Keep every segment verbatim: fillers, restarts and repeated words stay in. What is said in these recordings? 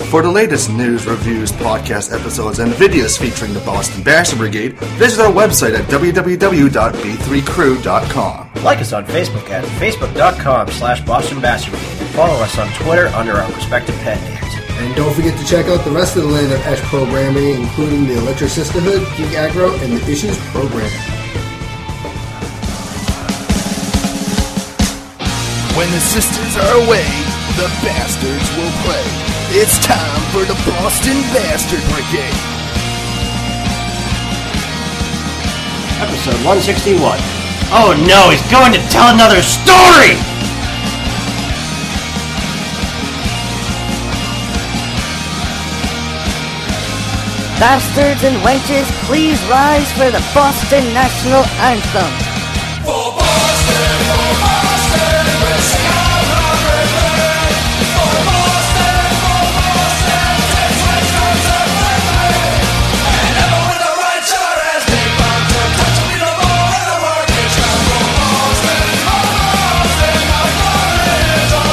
For the latest news, reviews, podcast episodes, and videos featuring the Boston Basher Brigade, visit our website at w w w dot b three crew dot com. Like us on Facebook at facebook.com slash Boston Basher Brigade and follow us on Twitter under our respective pen names. And don't forget to check out the rest of the Land of Esh programming, including the Electric Sisterhood, Geek Aggro, and the Issues program. When the sisters are away, the bastards will play. It's time for the Boston Bastard Brigade. Episode one sixty-one. Oh no, he's going to tell another story! Bastards and wenches, please rise for the Boston National Anthem. For Boston, for Boston, we'll sing our hurrah. For Boston, for Boston, take twice times our flag. And ever with the right shot as big bombs are touching me no more in the market shop. For Boston, for Boston, my fire is on.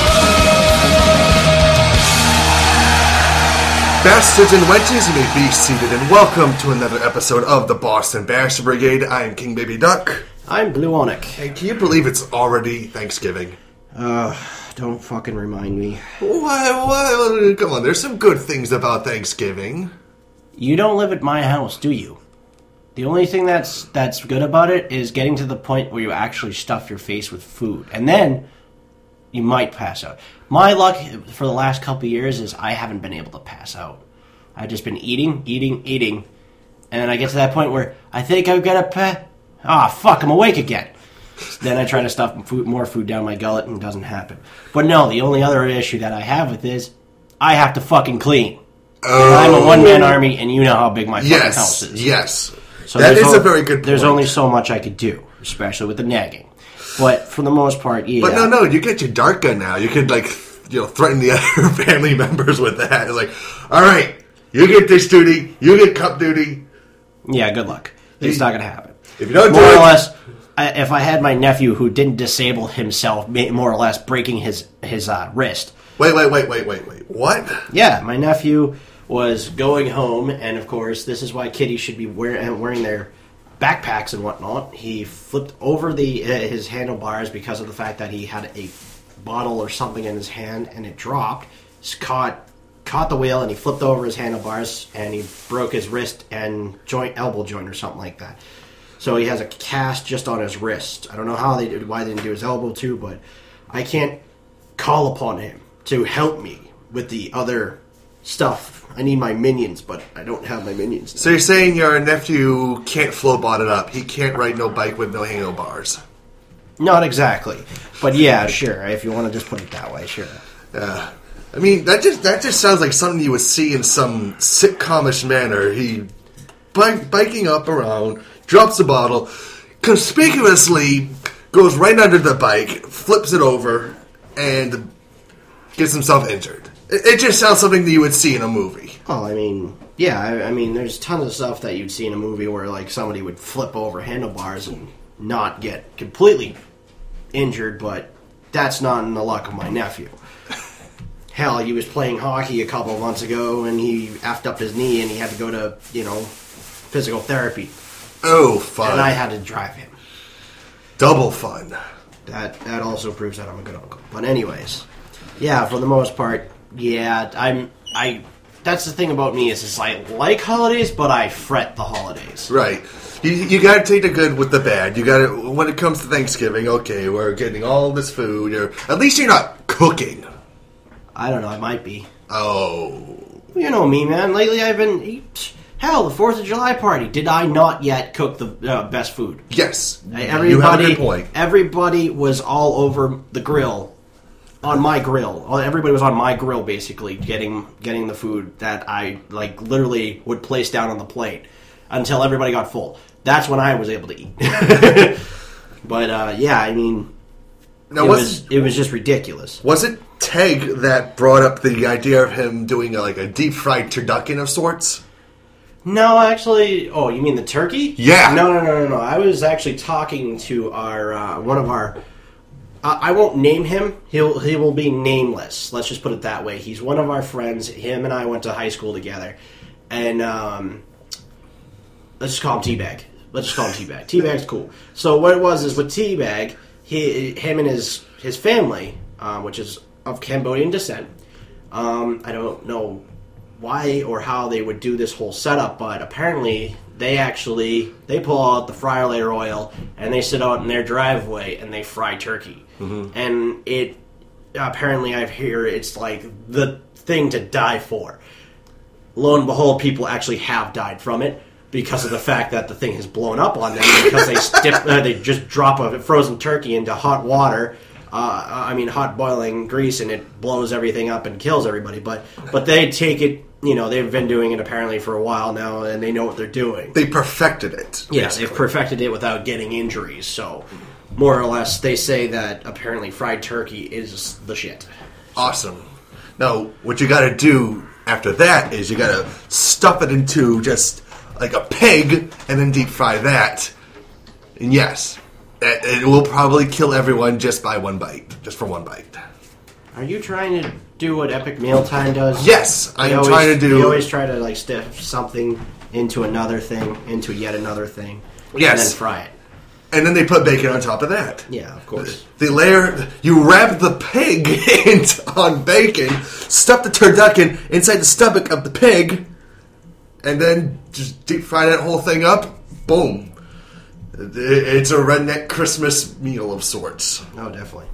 Bastards and wenches, you may be seated, and welcome to another episode of the Boston Basher Brigade. I am King Baby Duck. I'm Blue Onic. Hey, can you believe it's already Thanksgiving? Uh, don't fucking remind me. Why, why, come on, there's some good things about Thanksgiving. You don't live at my house, do you? The only thing that's that's good about it is getting to the point where you actually stuff your face with food. And then you might pass out. My luck for the last couple of years is I haven't been able to pass out. I've just been eating, eating, eating. And then I get to that point where I think I've got a pa- Ah, fuck, I'm awake again. Then I try to stuff food, more food down my gullet and it doesn't happen. But no, the only other issue that I have with this, I have to fucking clean. Oh. I'm a one-man army, and you know how big my fucking Yes, house is. yes. So that there's is a o- very good point. There's only so much I could do, especially with the nagging. But for the most part, yeah. But no, no, you get your dart gun now. You could, like, you know, threaten the other family members with that. It's like, all right, you get this duty, you get cup duty. Yeah, good luck. It's not going to happen. If you don't more do or it, less, I, if I had my nephew who didn't disable himself, ma- more or less breaking his his uh, wrist. Wait, wait, wait, wait, wait, wait. What? Yeah, my nephew was going home, and of course, this is why kiddies should be wear, wearing their backpacks and whatnot. He flipped over the uh, his handlebars because of the fact that he had a bottle or something in his hand, and it dropped. Just caught caught the wheel, and he flipped over his handlebars, and he broke his wrist and joint, elbow joint, or something like that. So he has a cast just on his wrist. I don't know how they did, why they didn't do his elbow too, but I can't call upon him to help me with the other stuff. I need my minions, but I don't have my minions now. So you're saying your nephew can't flow bot it up. He can't ride no bike with no handlebars. Not exactly. But yeah, sure. If you want to just put it that way, sure. Uh, I mean, that just that just sounds like something you would see in some sitcomish manner. He bike, biking up around, drops a bottle, conspicuously goes right under the bike, flips it over, and gets himself injured. It, it just sounds something that you would see in a movie. Oh, I mean, yeah, I, I mean, there's tons of stuff that you'd see in a movie where, like, somebody would flip over handlebars and not get completely injured, but that's not in the luck of my nephew. Hell, he was playing hockey a couple of months ago, and he effed up his knee, and he had to go to, you know, physical therapy. Oh, fun. And I had to drive him. Double fun. That that also proves that I'm a good uncle. But anyways, yeah, for the most part, yeah, I'm I. That's the thing about me is, is I like holidays, but I fret the holidays. Right. You you got to take the good with the bad. You got to when it comes to Thanksgiving. Okay, we're getting all this food. You're, at least you're not cooking. I don't know. I might be. Oh. You know me, man. Lately, I've been. Hell, the Fourth of July party. Did I not yet cook the uh, best food? Yes. Everybody, you have a good point. Everybody was all over the grill, on my grill. Everybody was on my grill, basically, getting getting the food that I like literally would place down on the plate until everybody got full. That's when I was able to eat. But uh, yeah, I mean, now, it was, was it was just ridiculous. Was it Teg that brought up the idea of him doing a, like a deep fried turducken of sorts? No, actually. Oh, you mean the turkey? Yeah. No, no, no, no, no. I was actually talking to our uh, one of our Uh, I won't name him. He'll he will be nameless. Let's just put it that way. He's one of our friends. Him and I went to high school together, and um, let's just call him Teabag. Let's just call him Teabag. Teabag's cool. So what it was is with Teabag, he, him and his his family, um, which is of Cambodian descent. Um, I don't know why or how they would do this whole setup, but apparently they actually they pull out the fryer layer oil and they sit out in their driveway and they fry turkey. Mm-hmm. And it apparently I hear it's like the thing to die for. Lo and behold, people actually have died from it because of the fact that the thing has blown up on them because they dip, uh, they just drop a frozen turkey into hot water. Uh, I mean, hot boiling grease, and it blows everything up and kills everybody. But but they take it, you know, they've been doing it apparently for a while now, and they know what they're doing. They perfected it. Yeah, they've perfected it without getting injuries. So, more or less, they say that apparently fried turkey is the shit. Awesome. Now, what you got to do after that is you got to stuff it into just like a pig and then deep fry that. And yes, it, it will probably kill everyone just by one bite, just for one bite. Are you trying to do what Epic Mealtime does? Yes, I am always, trying to do. You always try to like stiff something into another thing, into yet another thing, Yes. and then fry it. And then they put bacon on top of that. Yeah, of course. They layer, you wrap the pig in, on bacon, stuff the turducken inside the stomach of the pig, and then just deep fry that whole thing up. Boom. It's a redneck Christmas meal of sorts. Oh, definitely.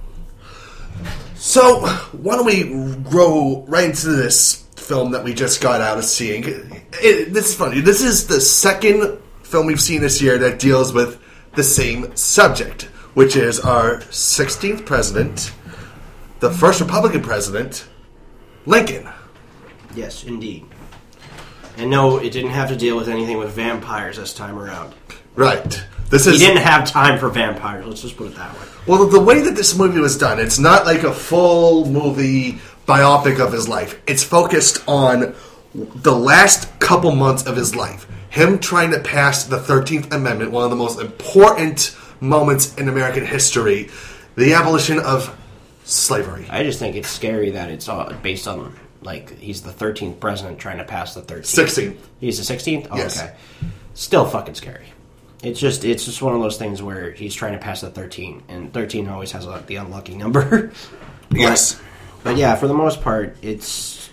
So, why don't we go right into this film that we just got out of seeing? It, this is funny. This is the second film we've seen this year that deals with the same subject, which is our sixteenth president, the first Republican president, Lincoln. Yes, indeed. And no, it didn't have to deal with anything with vampires this time around. Right. This He is didn't have time for vampires. Let's just put it that way. well, the way that this movie was done, it's not like a full movie biopic of his life. It's focused on the last couple months of his life. Him trying to pass the thirteenth Amendment, one of the most important moments in American history, the abolition of slavery. I just think it's scary that it's all based on, like, he's the thirteenth president trying to pass the thirteenth. sixteenth. He's the sixteenth? Oh, Yes. okay. Still fucking scary. It's just it's just one of those things where he's trying to pass the thirteen, and thirteen always has like, the unlucky number. Yes. But yeah, for the most part, it's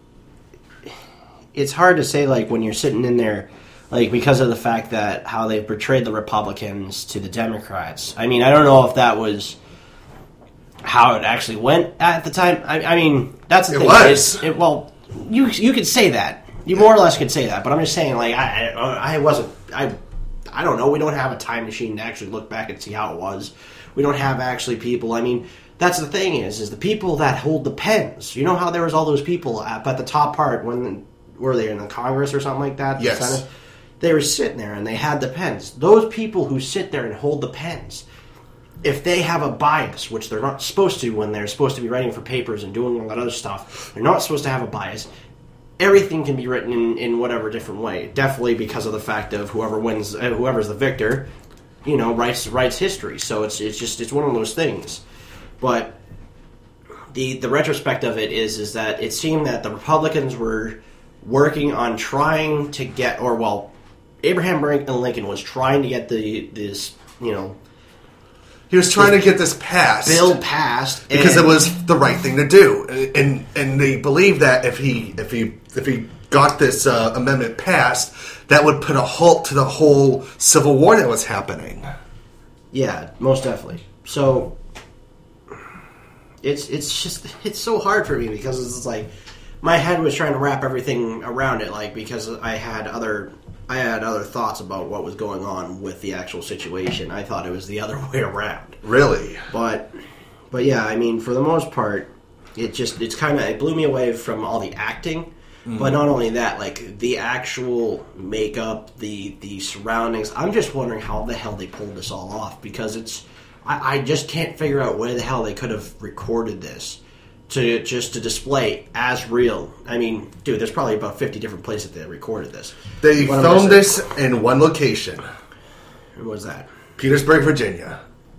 it's hard to say, like, when you're sitting in there, like, because of the fact that how they've portrayed the Republicans to the Democrats. I mean, I don't know if that was how it actually went at the time. I, I mean, that's the It thing. was. It, it, well, you you could say that. You more or less could say that. But I'm just saying, like, I I, I wasn't... I I don't know. We don't have a time machine to actually look back and see how it was. We don't have actually people. I mean, that's the thing is, is the people that hold the pens. You know how there was all those people up at the top part when were they in the Congress or something like that? The Yes. Senate? They were sitting there and they had the pens. Those people who sit there and hold the pens, if they have a bias, which they're not supposed to when they're supposed to be writing for papers and doing all that other stuff, they're not supposed to have a bias. Everything can be written in, in whatever different way. Definitely because of the fact of whoever wins, uh, whoever's the victor, you know, writes writes history. So it's it's just it's one of those things. But the the retrospect of it is is that it seemed that the Republicans were working on trying to get, or well, Abraham Lincoln was trying to get the this you know He was trying to get this passed. bill passed because and- it was the right thing to do, and and they believed that if he if he if he got this uh, amendment passed, that would put a halt to the whole civil war that was happening. Yeah, most definitely. So it's it's just it's so hard for me because it's like my head was trying to wrap everything around it, like because I had other I had other thoughts about what was going on with the actual situation. I thought it was the other way around. Really, But but yeah, I mean, for the most part, it just it's kind of it blew me away from all the acting. Mm-hmm. But not only that, like the actual makeup, the the surroundings. I'm just wondering how the hell they pulled this all off because it's I, I just can't figure out where the hell they could have recorded this to just to display as real. I mean, dude, there's probably about fifty different places that they recorded this. they What am I filmed saying? this in one location, What was that? Petersburg, Virginia.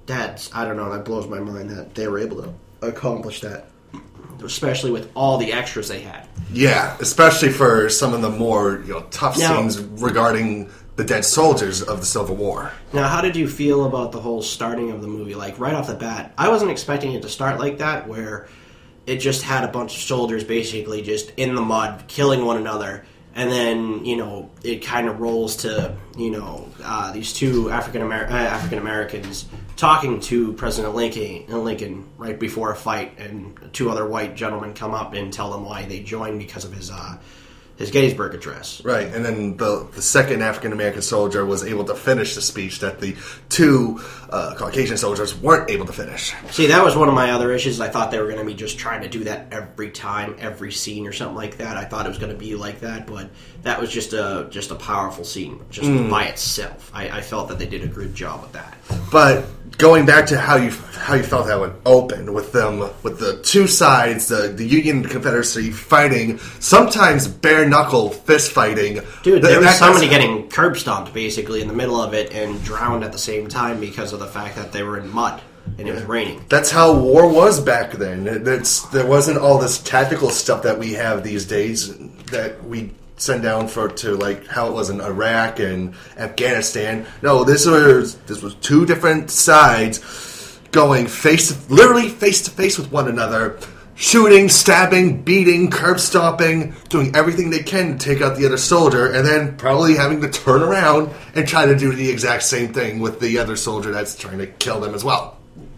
that's, I don't know, that blows my mind that they were able to accomplish that. Especially with all the extras they had. Yeah, especially for some of the more you know tough Now- scenes regarding the dead soldiers of the Civil War. Now, how did you feel about the whole starting of the movie? Like, right off the bat, I wasn't expecting it to start like that, where it just had a bunch of soldiers basically just in the mud, killing one another, and then, you know, it kind of rolls to, you know, uh, these two African Amer- uh, African Americans talking to President Lincoln, Lincoln right before a fight, and two other white gentlemen come up and tell them why they joined because of his uh, his Gettysburg Address. Right, and then the the second African American soldier was able to finish the speech that the two uh, Caucasian soldiers weren't able to finish. See, that was one of my other issues. I thought they were going to be just trying to do that every time, every scene or something like that. I thought it was going to be like that, but that was just a just a powerful scene, just Mm. by itself. I, I felt that they did a good job with that. But going back to how you how you felt that would open with them with the two sides, the the Union and Confederacy fighting, sometimes bare knuckle fist fighting. Dude, Th- there was that- somebody that's- getting curb stomped basically in the middle of it and drowned at the same time because of the fact that they were in mud and it was raining. That's how war was back then. It- It's, there wasn't all this tactical stuff that we have these days that we send down for to like how it was in Iraq and Afghanistan. No, this was this was two different sides going face, literally face to face with one another, shooting, stabbing, beating, curb stomping, doing everything they can to take out the other soldier, and then probably having to turn around and try to do the exact same thing with the other soldier that's trying to kill them as well.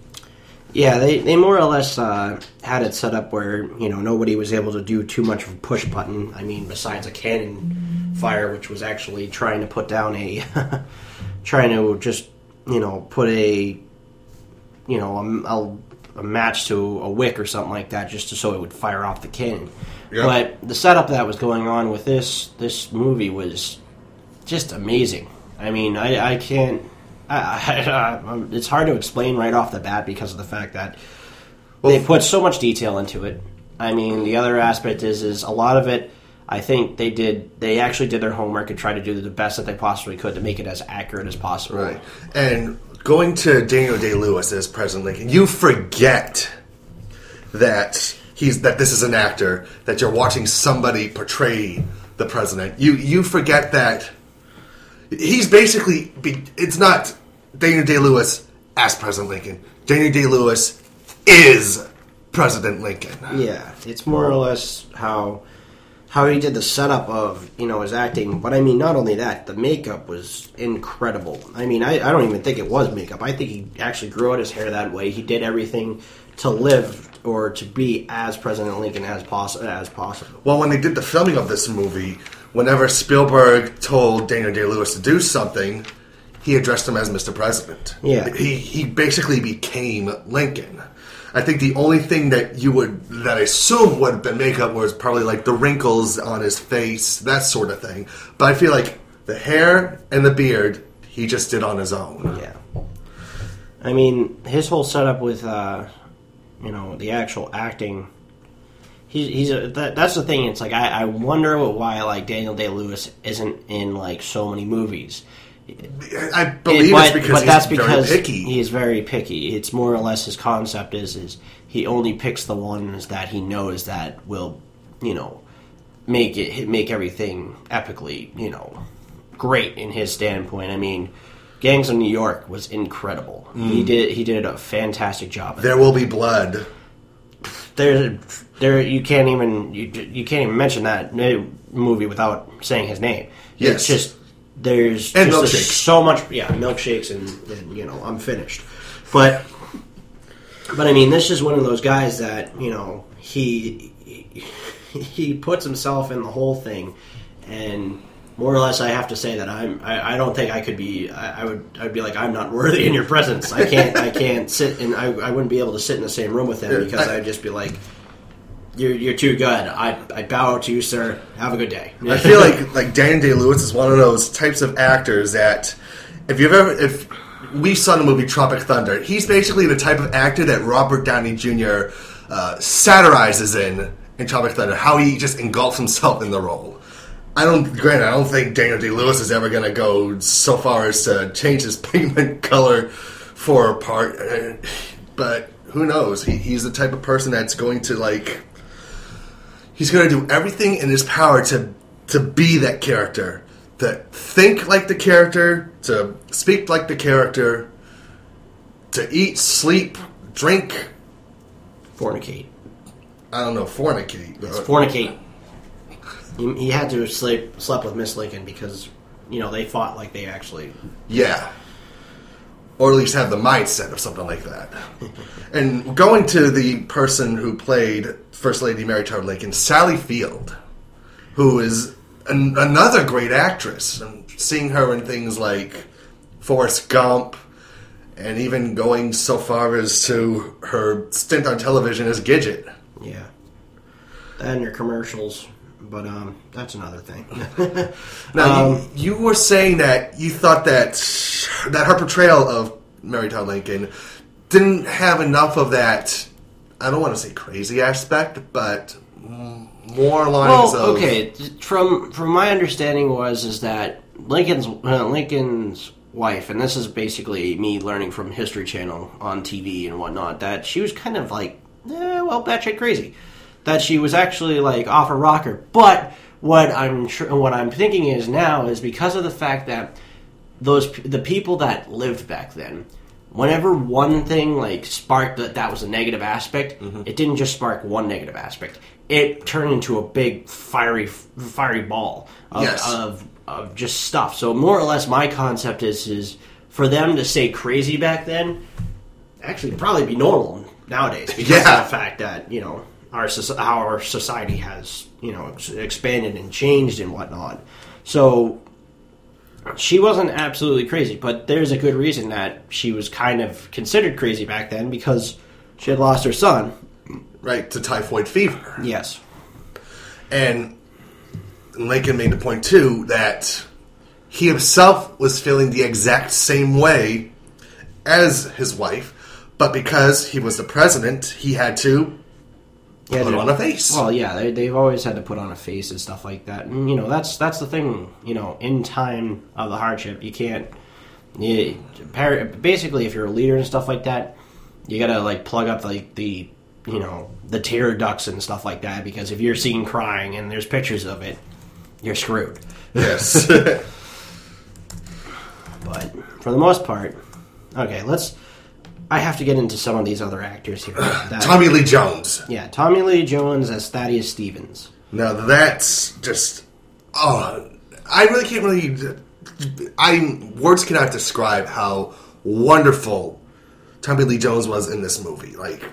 Yeah, they, they more or less uh, had it set up where, you know, nobody was able to do too much of a push button. I mean, besides a cannon fire, which was actually trying to put down a... trying to just, you know, put a... You know, a, a, a match to a wick or something like that just to, so it would fire off the cannon. Yep. But the setup that was going on with this this movie was just amazing. I mean, I, I can't... I, I, it's hard to explain right off the bat because of the fact that Well, they put so much detail into it. I mean, the other aspect is is a lot of it. I think they did. They actually did their homework and tried to do the best that they possibly could to make it as accurate as possible. Right. And going to Daniel Day-Lewis as President Lincoln, you forget that he's that this is an actor, that you're watching somebody portray the president. You you forget that he's basically be, it's not Daniel Day-Lewis as President Lincoln. Daniel Day-Lewis is President Lincoln. Yeah, it's more or less how how he did the setup of, you know, his acting. But I mean, not only that, the makeup was incredible. I mean, I, I don't even think it was makeup. I think he actually grew out his hair that way. He did everything to live or to be as President Lincoln as, poss- as possible. Well, when they did the filming of this movie, whenever Spielberg told Daniel Day-Lewis to do something, he addressed him as Mister President. Yeah. He he basically became Lincoln. I think the only thing that you would, that I assume would have been makeup was probably like the wrinkles on his face, that sort of thing. But I feel like the hair and the beard, he just did on his own. Yeah. I mean, his whole setup with, uh, you know, the actual acting. He's, he's a, that, that's the thing. It's like, I, I wonder why, like, Daniel Day-Lewis isn't in, like, so many movies. I believe It- it's because but that's he's because very picky. he is very picky. It's more or less his concept is is he only picks the ones that he knows that will, you know, make it make everything epically, you know, great in his standpoint. I mean, Gangs of New York was incredible. He did he did a fantastic job. There Will Be Blood. There, there you can't even you, you can't even mention that movie without saying his name. Yes. It's just there's And just a- milkshakes. so much, yeah, milkshakes, and, and you know I'm finished. But but I mean, this is one of those guys that you know he he, he puts himself in the whole thing, and more or less, I have to say that I'm. I, I don't think I could be. I, I would. I'd be like, I'm not worthy in your presence. I can't. I can't sit, and I, I wouldn't be able to sit in the same room with him because I- I'd just be like, "You're you're too good. I I bow to you, sir. Have a good day." I feel like like Daniel Day-Lewis is one of those types of actors that if you've ever if we saw the movie Tropic Thunder, he's basically the type of actor that Robert Downey Junior uh, satirizes in in Tropic Thunder, how he just engulfs himself in the role. I don't, granted, I don't think Daniel Day-Lewis is ever going to go so far as to change his pigment color for a part, uh, but who knows? He, he's the type of person that's going to like. He's going to do everything in his power to to be that character, to think like the character, to speak like the character, to eat, sleep, drink, Fornicate. I don't know, fornicate. It's fornicate. He, he had to sleep slept with Miss Lincoln because, you know, they fought like they actually... Yeah. Or at least have the mindset of something like that. And going to the person who played First Lady Mary Todd Lincoln, Sally Field, who is an, another great actress. And seeing her in things like Forrest Gump, and even going so far as to her stint on television as Gidget. Yeah. And her commercials. But um, that's another thing. Now, um, you, you were saying that you thought that that her portrayal of Mary Todd Lincoln didn't have enough of that, I don't want to say crazy aspect, but more lines well, of... okay. From from my understanding was is that Lincoln's uh, Lincoln's wife, and this is basically me learning from History Channel on T V and whatnot, that she was kind of like, eh, well, batshit crazy. That she was actually like off her rocker. But what I'm sure, what I'm thinking is now is because of the fact that those the people that lived back then, whenever one thing like sparked that that was a negative aspect, mm-hmm. it didn't just spark one negative aspect. It turned into a big fiery fiery ball of, yes. of of just stuff. So more or less, my concept is is for them to say crazy back then, actually probably be normal nowadays because yeah. of the fact that, you know, our our society has, you know, expanded and changed and whatnot. So she wasn't absolutely crazy, but there's a good reason that she was kind of considered crazy back then because she had lost her son. Right, to typhoid fever. Yes. And Lincoln made the point, too, that he himself was feeling the exact same way as his wife, but because he was the president, he had to Yeah, put on a face. Well, yeah, they, they've always had to put on a face and stuff like that. And, you know, that's that's the thing, you know, in time of the hardship, you can't... You, basically, if you're a leader and stuff like that, you gotta, like, plug up, like, the, you know, the tear ducts and stuff like that, because if you're seen crying and there's pictures of it, you're screwed. Yes. But, for the most part... Okay, let's... I have to get into some of these other actors here. That, Tommy Lee Jones. Yeah, Tommy Lee Jones as Thaddeus Stevens. Now that's just, oh, I really can't really, I words cannot describe how wonderful Tommy Lee Jones was in this movie. Like,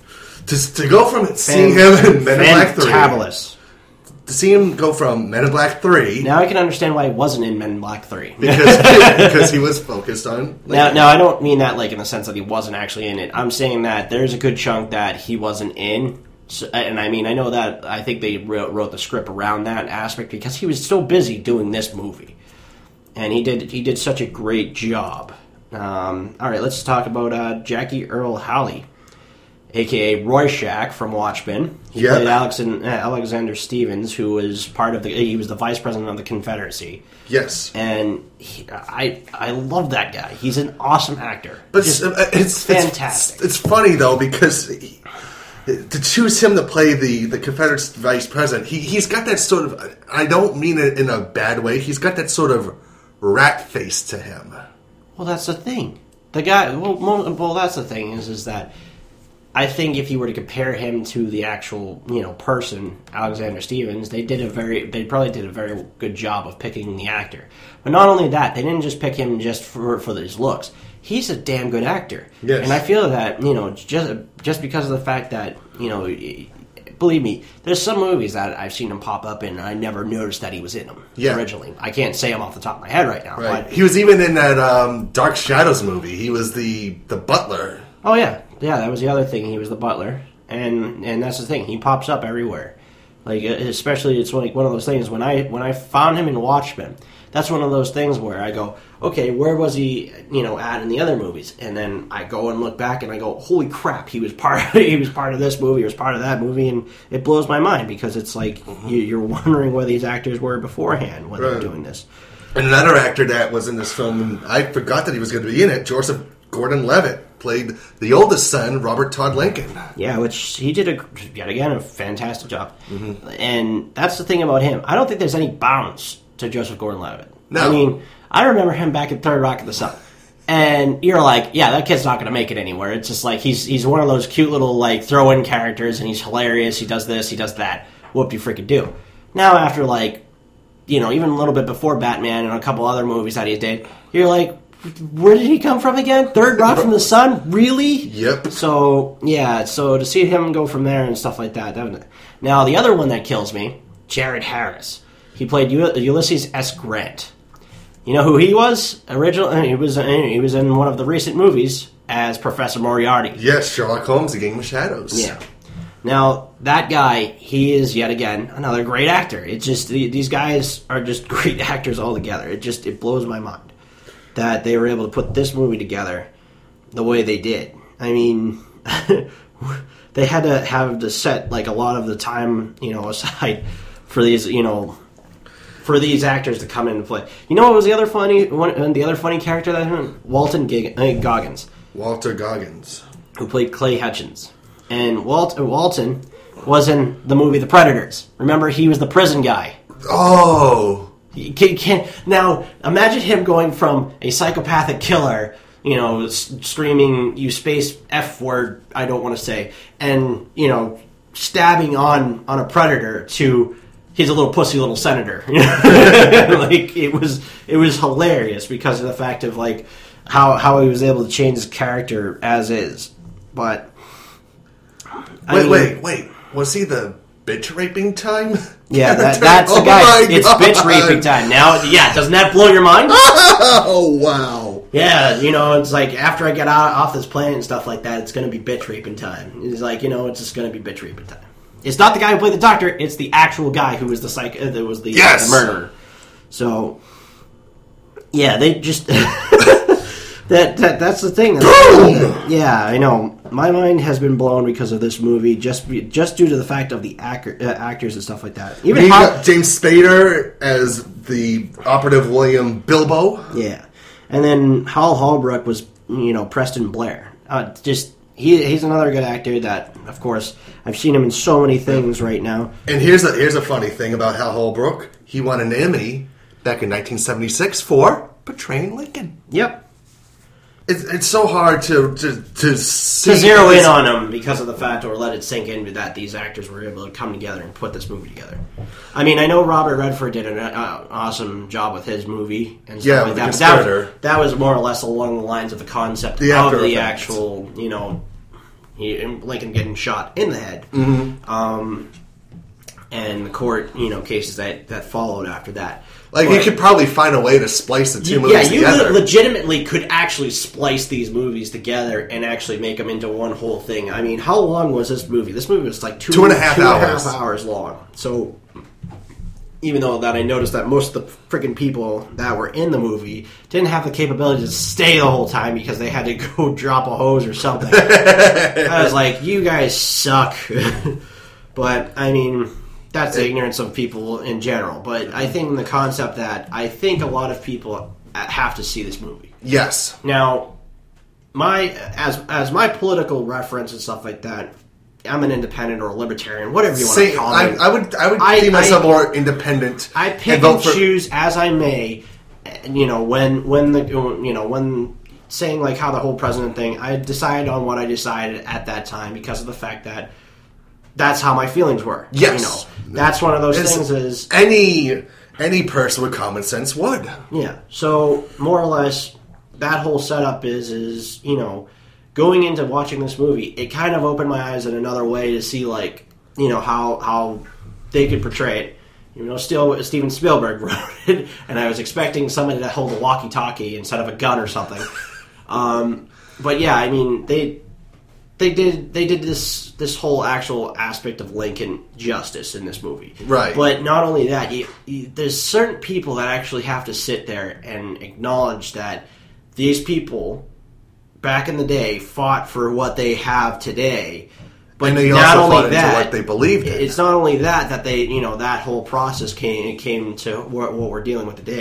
to, to go from seeing him in Men in Black three, Fantabulous. to see him go from Men in Black three, Now I can understand why he wasn't in Men in Black three. because because he was focused on. Like, Now, now, I don't mean that like in the sense that he wasn't actually in it. I'm saying that there's a good chunk that he wasn't in. So, and I mean, I know that I think they wrote, wrote the script around that aspect because he was so busy doing this movie. And he did he did such a great job. Um, all right, let's talk about uh, Jackie Earle Haley, a k a. Rorschach from Watchmen. He Yeah. played Alex and, uh, Alexander Stevens, who was part of the... He was the vice president of the Confederacy. yes. And he, I I love that guy. He's an awesome actor. But Just uh, it's fantastic. It's, it's funny though because he, to choose him to play the, the Confederate vice president, he he's got that sort of. I don't mean it in a bad way. He's got that sort of rat face to him. Well, that's the thing. The guy... Well, mo- well, that's the thing is, is that I think if you were to compare him to the actual, you know, person, Alexander Stevens, they did a very... They probably did a very good job of picking the actor. But not only that, they didn't just pick him just for, for his looks. He's a damn good actor. Yes. And I feel that, you know, just just because of the fact that, you know... Believe me, there's some movies that I've seen him pop up in and I never noticed that he was in them Yeah. originally. I can't say him off the top of my head right now. Right. But He was even in that um, Dark Shadows movie. He was the the butler. Oh yeah, yeah. That was the other thing. He was the butler, and and that's the thing. He pops up everywhere. Like especially, it's like one of those things. When I when I found him in Watchmen, that's one of those things where I go, okay, where was he? You know, at in the other movies, and then I go and look back, and I go, holy crap, he was part. He was part of this movie. He was part of that movie, and it blows my mind because it's like mm-hmm. you, you're wondering where these actors were beforehand when Right. they were doing this. And another actor that was in this film, and I forgot that he was going to be in it, Joseph Gordon-Levitt played the oldest son, Robert Todd Lincoln. Yeah, which he did, a, yet again, a fantastic job. Mm-hmm. And that's the thing about him. I don't think there's any bounds to Joseph Gordon-Levitt. No. I mean, I remember him back in Third Rock of the Sun. And you're like, yeah, that kid's not going to make it anywhere. It's just like, he's he's one of those cute little, like, throw-in characters, and he's hilarious. He does this, he does that. Whoop-de-freaking-do. Now, after, like, you know, even a little bit before Batman and a couple other movies that he did, you're like, where did he come from again? Third Rock from the Sun? Really? Yep. So, yeah, so to see him go from there and stuff like that. that now, the other one that kills me, Jared Harris. He played U- Ulysses S. Grant. You know who he was? Original. He was he was in one of the recent movies as Professor Moriarty. Yes, Sherlock Holmes, The Game of Shadows. Yeah. Now, that guy, he is, yet again, another great actor. It's just, these guys are just great actors altogether. It just, it blows my mind that they were able to put this movie together the way they did. I mean, they had to have to set, like, a lot of the time, you know, aside for these, you know, for these actors to come in and play. You know what was the other funny, one, the other funny character that Walton Gig- uh, Goggins. Walter Goggins. Who played Clay Hutchins. And Walt, Walton was in the movie The Predators. Remember, he was the prison guy. Oh. He can, can, now, imagine him going from a psychopathic killer, you know, s- screaming, you space F word, I don't want to say, and, you know, stabbing on, on a predator to, he's a little pussy little senator. Like, it was, it was hilarious because of the fact of, like, how, how he was able to change his character as is. But... I Wait, mean, wait, wait. Was he the bitch raping time? Yeah, that, that's the oh guy. It's God. bitch raping time. Now, yeah, doesn't that blow your mind? Oh, wow. Yeah, you know, it's like after I get out off this plane and stuff like that, it's going to be bitch raping time. It's like, you know, it's just going to be bitch raping time. It's not the guy who played the doctor, it's the actual guy who was the psych uh, that was the, yes! uh, the murderer. So, yeah, they just... That, that that's the thing. That's yeah, I know. My mind has been blown because of this movie, just be, just due to the fact of the actor, uh, actors and stuff like that. Even you how, got James Spader as the operative William Bilbo. Yeah, and then Hal Holbrook was, you know, Preston Blair. Uh, just he he's another good actor that, of course, I've seen him in so many things right now. And here's a here's a funny thing about Hal Holbrook. He won an Emmy back in nineteen seventy-six for portraying Lincoln. Yep. It's, it's so hard to to to, see to zero this. in on him because of the fact, or let it sink in that these actors were able to come together and put this movie together. I mean, I know Robert Redford did an uh, awesome job with his movie and stuff Yeah, like with that. the But that, conspirator. was, that was more or less along the lines of the concept The of after the effects. actual, you know, he, Lincoln getting shot in the head, Mm-hmm. um, and the court, you know, cases that that followed after that. Like, But- you could probably find a way to splice the two yeah, movies you together. le- legitimately could actually splice these movies together and actually make them into one whole thing. I mean, how long was this movie? This movie was like two, Two and a half two and a hours. half hours long. So, even though that I noticed that most of the freaking people that were in the movie didn't have the capability to stay the whole time because they had to go drop a hose or something. I was like, you guys suck. But, I mean... That's the ignorance of people in general. But I think the concept that I think a lot of people have to see this movie. Yes. Now, my as as my political reference and stuff like that, I'm an independent or a libertarian, whatever you want Say, to call I, it. I would I would I- deem myself I- more independent. I pick and, vote for- choose as I may. And, you know, when when the you know when saying like how the whole president thing, I decide on what I decided at that time because of the fact that. That's how my feelings were. Yes. You know, that's one of those It's- things is... Any any person with common sense would. Yeah. So, more or less, that whole setup is, is you know, going into watching this movie, it kind of opened my eyes in another way to see, like, you know, how how they could portray it. You know, still, Steven Spielberg wrote it, and I was expecting somebody to hold a walkie-talkie instead of a gun or something. Um, but, yeah, I mean, they... They did. They did this. This whole actual aspect of Lincoln justice in this movie, Right. But not only that, you, you, there's certain people that actually have to sit there and acknowledge that these people, back in the day, fought for what they have today. But And they not also only fought into that, what they believed in. It's not only that that they, you know, that whole process came came to what, what we're dealing with today.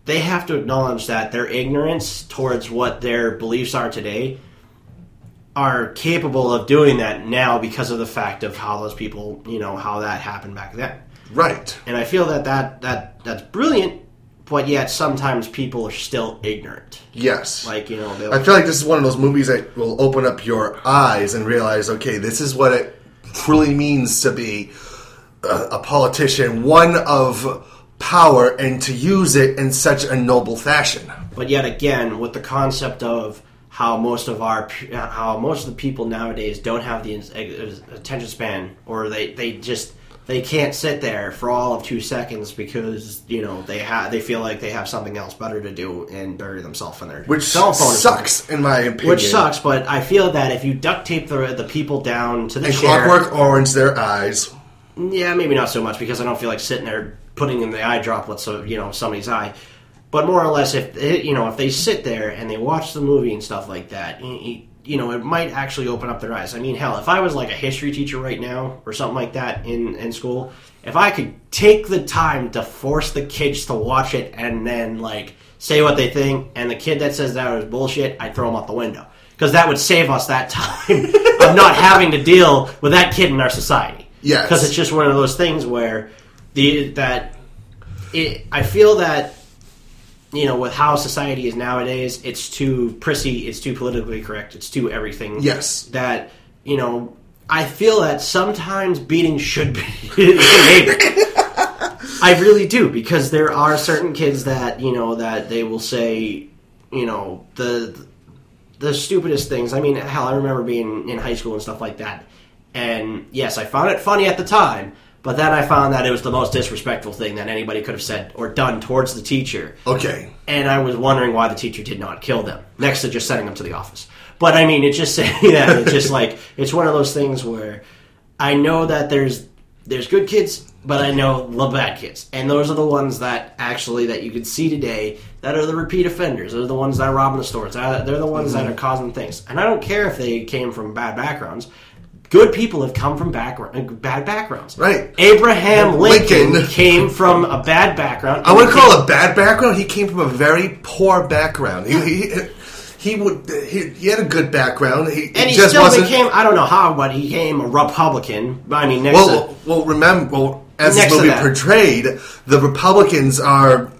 they have to acknowledge that their ignorance towards what their beliefs are today are capable of doing that now because of the fact of how those people, you know, how that happened back then. Right. And I feel that, that, that that's brilliant, but yet sometimes people are still ignorant. Yes. Like, you know, they'll... I feel like this is one of those movies that will open up your eyes and realize, okay, this is what it truly means to be a, a politician, one of power, and to use it in such a noble fashion. But yet again, with the concept of how most of our how most of the people nowadays don't have the attention span, or they, they just they can't sit there for all of two seconds because, you know, they have they feel like they have something else better to do and bury themselves in their which cell phone. Sucks, in my opinion. Which sucks, but I feel that if you duct tape the the people down to the and chair, Clockwork Orange their eyes. Yeah, maybe not so much because I don't feel like sitting there putting in the eye droplets of, you know, somebody's eye. But more or less, if you know, if they sit there and they watch the movie and stuff like that, you know, it might actually open up their eyes. I mean, hell, if I was like a history teacher right now or something like that in, in school, if I could take the time to force the kids to watch it and then, like, say what they think, and the kid that says that was bullshit, I'd throw him out the window. Because that would save us that time of not having to deal with that kid in our society. Yes. Because it's just one of those things where the that it, I feel that, you know, with how society is nowadays, it's too prissy, it's too politically correct, it's too everything. Yes. That, you know, I feel that sometimes beating should be maybe. I really do, because there are certain kids that, you know, that they will say, you know, the the stupidest things. I mean, hell, I remember being in high school and stuff like that. And yes, I found it funny at the time, but then I found that it was the most disrespectful thing that anybody could have said or done towards the teacher. Okay. And I was wondering why the teacher did not kill them, next to just sending them to the office. But I mean, it's just saying that. It's just like, it's one of those things where I know that there's there's good kids, but I know the bad kids. And those are the ones that actually, that you can see today, that are the repeat offenders. They're the ones that are robbing the stores. They're the ones mm-hmm. that are causing things. And I don't care if they came from bad backgrounds. Good people have come from background, bad backgrounds. Right. Abraham Lincoln, Lincoln came from a bad background. I wouldn't call it a bad background. He came from a very poor background. He he, he would he, he had a good background. He, and he just still wasn't, became, I don't know how, but he became a Republican. I mean, next well, to... well, remember, well, as Next this to movie that. portrayed, the Republicans are...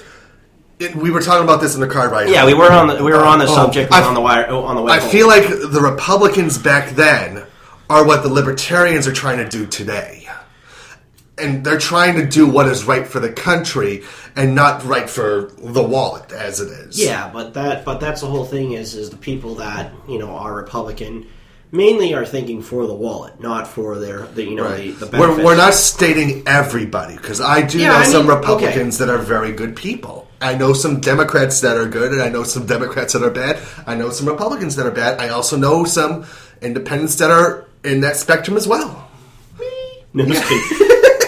It, we were talking about this in the car ride. Yeah, we were on the, we were on the Oh, subject I- on the wire on the way I home. feel like the Republicans back then are what the Libertarians are trying to do today. And they're trying to do what is right for the country and not right for the wallet, as it is. Yeah, but that but that's the whole thing is is the people that, you know, are Republican mainly are thinking for the wallet, not for their the, you know Right. the, the benefits. we're, we're not stating everybody, because I do Yeah, know I some mean, Republicans that are very good people. I know some Democrats that are good, and I know some Democrats that are bad. I know some Republicans that are bad. I also know some independents that are in that spectrum as well. No, just kidding.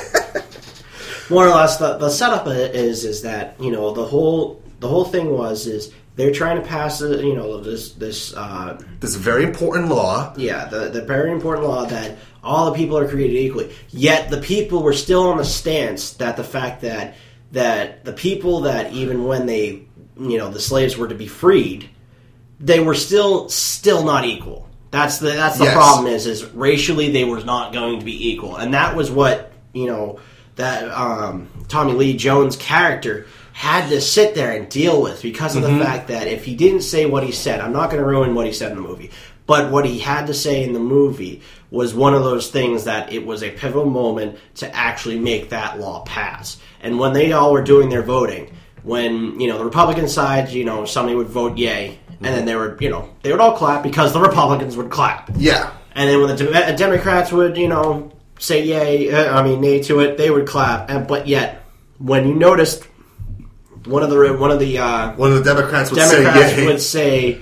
More or less, the, the setup is is that, you know, the whole the whole thing was is they're trying to pass uh, you know this this uh, This is a very important law. yeah the the very important law that all the people are created equally. Yet the people were still on the stance that the fact that that the people that even when they you know the slaves were to be freed, they were still still not equal. That's the that's the Yes. problem is is racially they were not going to be equal, and that was what you know that um, Tommy Lee Jones' character had to sit there and deal with because of Mm-hmm. the fact that if he didn't say what he said, I'm not going to ruin what he said in the movie, but what he had to say in the movie was one of those things that it was a pivotal moment to actually make that law pass. And when they all were doing their voting, when you know the Republican side, you know somebody would vote yay, and then they were you know they would all clap because the Republicans would clap. Yeah. And then when the De- Democrats would, you know, say yay, uh, I mean nay to it, they would clap. And but yet, when you noticed, one of the one of the uh, One of the Democrats would Democrats say, yay. would say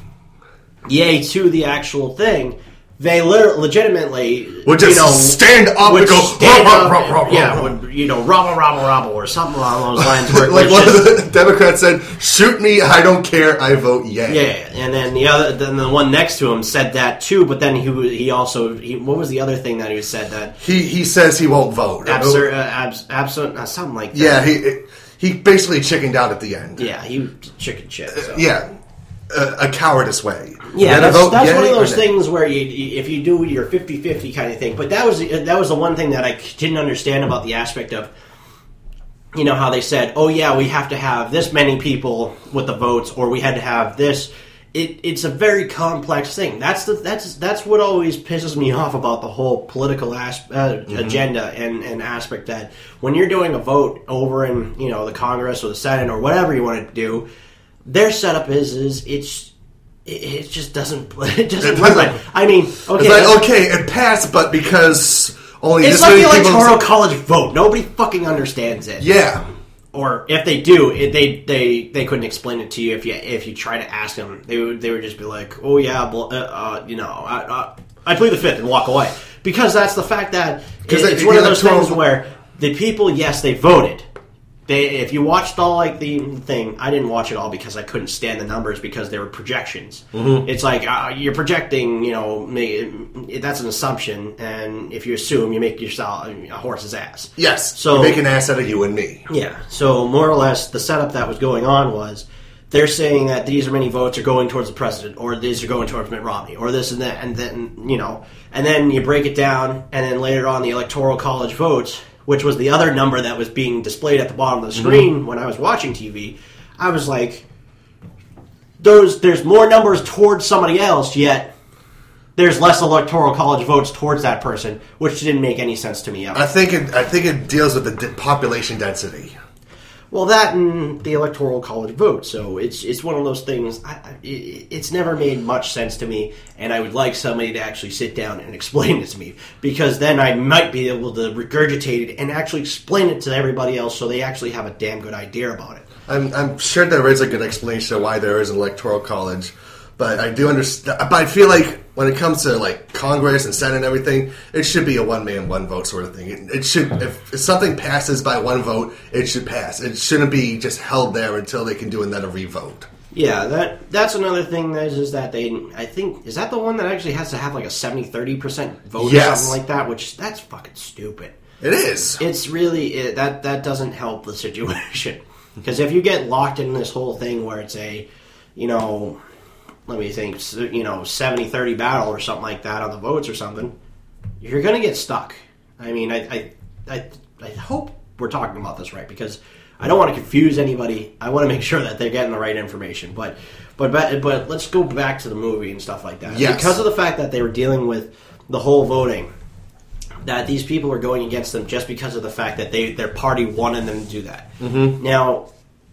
yay to the actual thing, they literally, legitimately Would just you know, stand up would and go, stand "Rah, up, rah, rah, rah, yeah, rah." would you know, robble, robble, robble, or something along those lines. Where it like was one just, of the Democrats said, shoot me, I don't care, I vote yay. Yeah, and then the other, then the one next to him said that too. But then he was- he also he, what was the other thing that he said that He he says he won't vote. absurd, uh, abs, absurd, uh, something like that. Yeah, he he basically chickened out at the end. Yeah, he chicken shit. So. Yeah, a, a cowardice way. Yeah, You that's, vote that's yay one of or those nay. things where you, you, if you do your fifty-fifty kind of thing. But that was that was the one thing that I didn't understand about the aspect of, you know, how they said, oh yeah, we have to have this many people with the votes, or we had to have this. It, it's a very complex thing. That's the that's that's what always pisses me off about the whole political as, uh, mm-hmm. agenda and, and aspect, that when you're doing a vote over in, you know, the Congress or the Senate or whatever you want to do, their setup is is it's it, it just doesn't it doesn't It work. doesn't. Like, I mean, okay, It's like, okay, it passed, but because only it's this like many the people... electoral college vote. Nobody fucking understands it. Yeah. Or if they do, it, they they they couldn't explain it to you if you if you try to ask them. They would they would just be like, oh yeah, bl- uh, uh, you know, I, I I plead the fifth and walk away, because that's the fact that it, the- it's the one of those electoral- things where the people, yes, they voted. They if you watched all like the thing, I didn't watch it all because I couldn't stand the numbers because they were projections. Mm-hmm. It's like uh, you're projecting, you know, make, that's an assumption, and if you assume, you make yourself a horse's ass. Yes. So- So make an ass out of you and me. Yeah, so more or less the setup that was going on was they're saying that these are many votes are going towards the president, or these are going towards Mitt Romney, or this and that, and then, you know, and then you break it down, and then later on the electoral college votes, which was the other number that was being displayed at the bottom of the screen mm-hmm. when I was watching T V, I was like, those there's more numbers towards somebody else, yet there's less electoral college votes towards that person, which didn't make any sense to me ever. I think it, I think it deals with the d- population density. Well, that and the electoral college vote. So it's it's one of those things. I, I, it, it's never made much sense to me, and I would like somebody to actually sit down and explain it to me, because then I might be able to regurgitate it and actually explain it to everybody else, so they actually have a damn good idea about it. I'm, I'm sure there is a good explanation of why there is an electoral college, but I do understand. But I feel like when it comes to like Congress and Senate and everything, it should be a one man, one vote sort of thing. It, it should, if, if something passes by one vote, it should pass. It shouldn't be just held there until they can do another revote. Yeah, that that's another thing that is, is that they, I think, is that the one that actually has to have like a seventy thirty percent vote Yes. or something like that, which that's fucking stupid. It is. It's really, it, that that doesn't help the situation. Because if you get locked in this whole thing where it's a, you know, let me think, you know, seventy thirty battle or something like that on the votes or something, you're going to get stuck. I mean, I, I, I, I hope we're talking about this right, because I don't want to confuse anybody. I want to make sure that they're getting the right information. But, but, but, but let's go back to the movie and stuff like that. Yes. Because of the fact that they were dealing with the whole voting, that these people are going against them just because of the fact that they their party wanted them to do that. Mm-hmm. Now,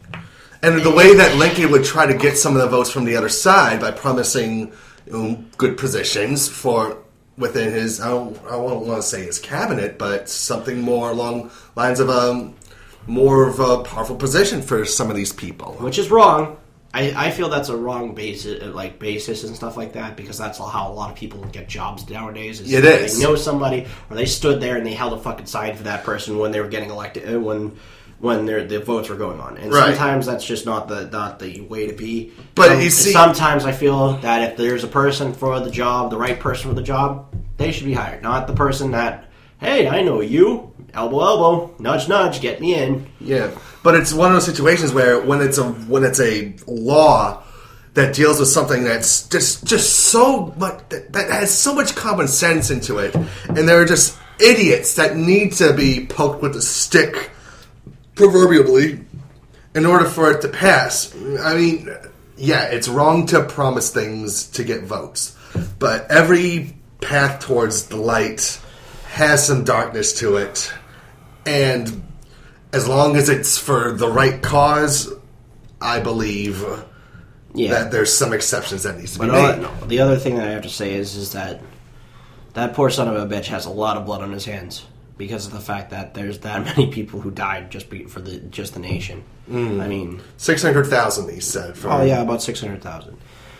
and the way that Lincoln would try to get some of the votes from the other side by promising, you know, good positions for within his, I don't, I don't want to say his cabinet, but something more along lines of um, more of a powerful position for some of these people. which is wrong. I, I feel that's a wrong basis, like basis and stuff like that, because that's how a lot of people get jobs nowadays. Is It is. They know somebody, or they stood there and they held a fucking sign for that person when they were getting elected, uh, when when their the votes were going on. And Right. sometimes that's just not the not the way to be. But Some- you see- sometimes I feel that if there's a person for the job, the right person for the job, they should be hired, not the person that, hey, I know you, elbow elbow, nudge nudge, get me in. Yeah, but it's one of those situations where when it's a when it's a law that deals with something that's just just so much that, that has so much common sense into it, and there are just idiots that need to be poked with a stick, proverbially, in order for it to pass. I mean, yeah, it's wrong to promise things to get votes, but every path towards the light has some darkness to it, and as long as it's for the right cause, I believe Yeah. that there's some exceptions that needs to be But all, made. no, the other thing that I have to say is is that that poor son of a bitch has a lot of blood on his hands because of the fact that there's that many people who died just be, for the just the nation. Mm. I mean, Six hundred thousand, he said. For, oh yeah, about six hundred thousand.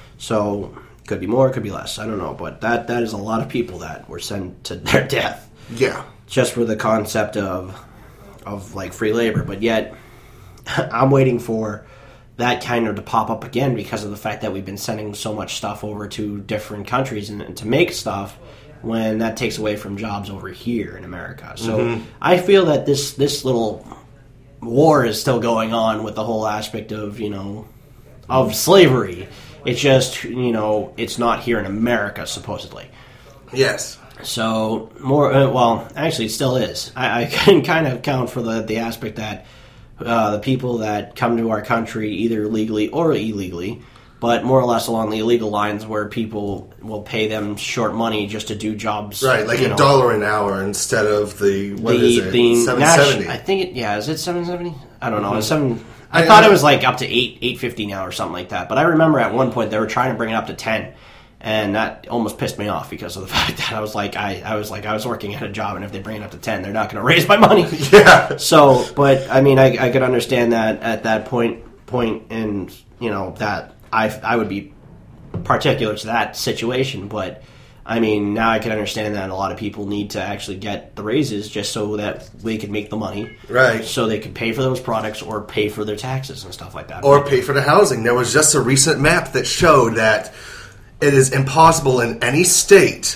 So could be more, could be less. I don't know, but that that is a lot of people that were sent to their death yeah. just for the concept of of like free labor. But yet, I'm waiting for that kind of to pop up again because of the fact that we've been sending so much stuff over to different countries and, and to make stuff when that takes away from jobs over here in America. So Mm-hmm. I feel that this this little war is still going on with the whole aspect of, you know, of slavery. It's just, you know, it's not here in America, supposedly. Yes. So, more, uh, well, actually, it still is. I, I can kind of account for the, the aspect that uh, the people that come to our country, either legally or illegally, but more or less along the illegal lines where people will pay them short money just to do jobs. Right, like you a know. dollar an hour instead of the, what the, is it, the seven nat- seventy. I think it, yeah, is it seven seventy? I don't know. Mm-hmm. It's seven. I, I- thought I- it was like up to eight, eight fifty now or something like that. But I remember at one point they were trying to bring it up to ten. And that almost pissed me off because of the fact that I was like, I, I was like, I was working at a job, and if they bring it up to ten, they're not going to raise my money. Yeah. So, but I mean, I, I could understand that at that point, point, and you know that I, I would be particular to that situation. But I mean, now I can understand that a lot of people need to actually get the raises just so that they can make the money, Right. So they can pay for those products or pay for their taxes and stuff like that, Or pay for the housing. There was just a recent map that showed that it is impossible in any state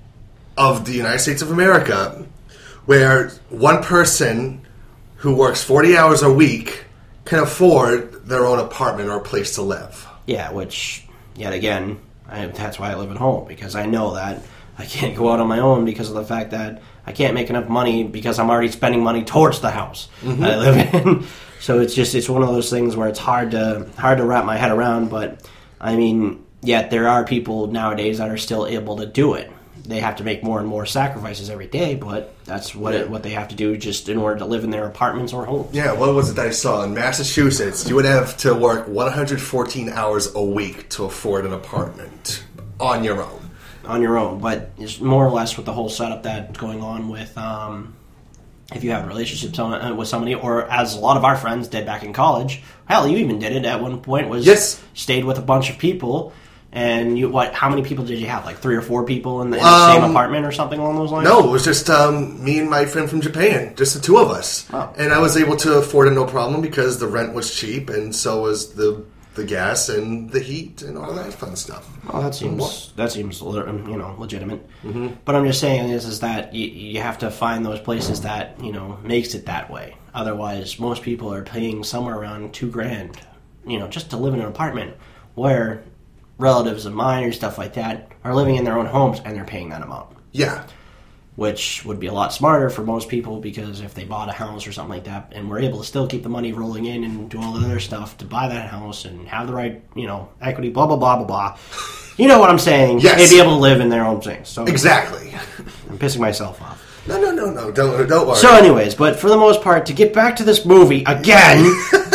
of the United States of America where one person who works forty hours a week can afford their own apartment or place to live. Yeah, which, yet again, I, that's why I live at home, because I know that I can't go out on my own because of the fact that I can't make enough money because I'm already spending money towards the house Mm-hmm. that I live in. So it's just, it's one of those things where it's hard to hard to wrap my head around, but, I mean, yet there are people nowadays that are still able to do it. They have to make more and more sacrifices every day, but that's what it, what they have to do just in order to live in their apartments or homes. Yeah, what was it that I saw? In Massachusetts, you would have to work one hundred fourteen hours a week to afford an apartment on your own. On your own, but it's more or less with the whole setup that's going on with um, if you have a relationship some- with somebody, or as a lot of our friends did back in college. Hell, you even did it at one point. Was Yes. Stayed with a bunch of people, and you what? How many people did you have? Like three or four people in the, in the Um, same apartment or something along those lines? No, it was just um, me and my friend from Japan, just the two of us. Oh. And I was able to afford it no problem because the rent was cheap and so was the the gas and the heat and all that fun stuff. Oh, that seems that seems le- you know legitimate. Mm-hmm. But I'm just saying is is that you, you have to find those places that you know makes it that way. Otherwise, most people are paying somewhere around two grand, you know, just to live in an apartment. Where relatives of mine or stuff like that are living in their own homes and they're paying that amount. Yeah. Which would be a lot smarter for most people, because if they bought a house or something like that and were able to still keep the money rolling in and do all the other stuff to buy that house and have the right, you know, equity, blah, blah, blah, blah, blah. You know what I'm saying? Yes. They'd be able to live in their own things. So Exactly. I'm pissing myself off. No, no, no, no. Don't, don't worry. So anyways, but for the most part, to get back to this movie again,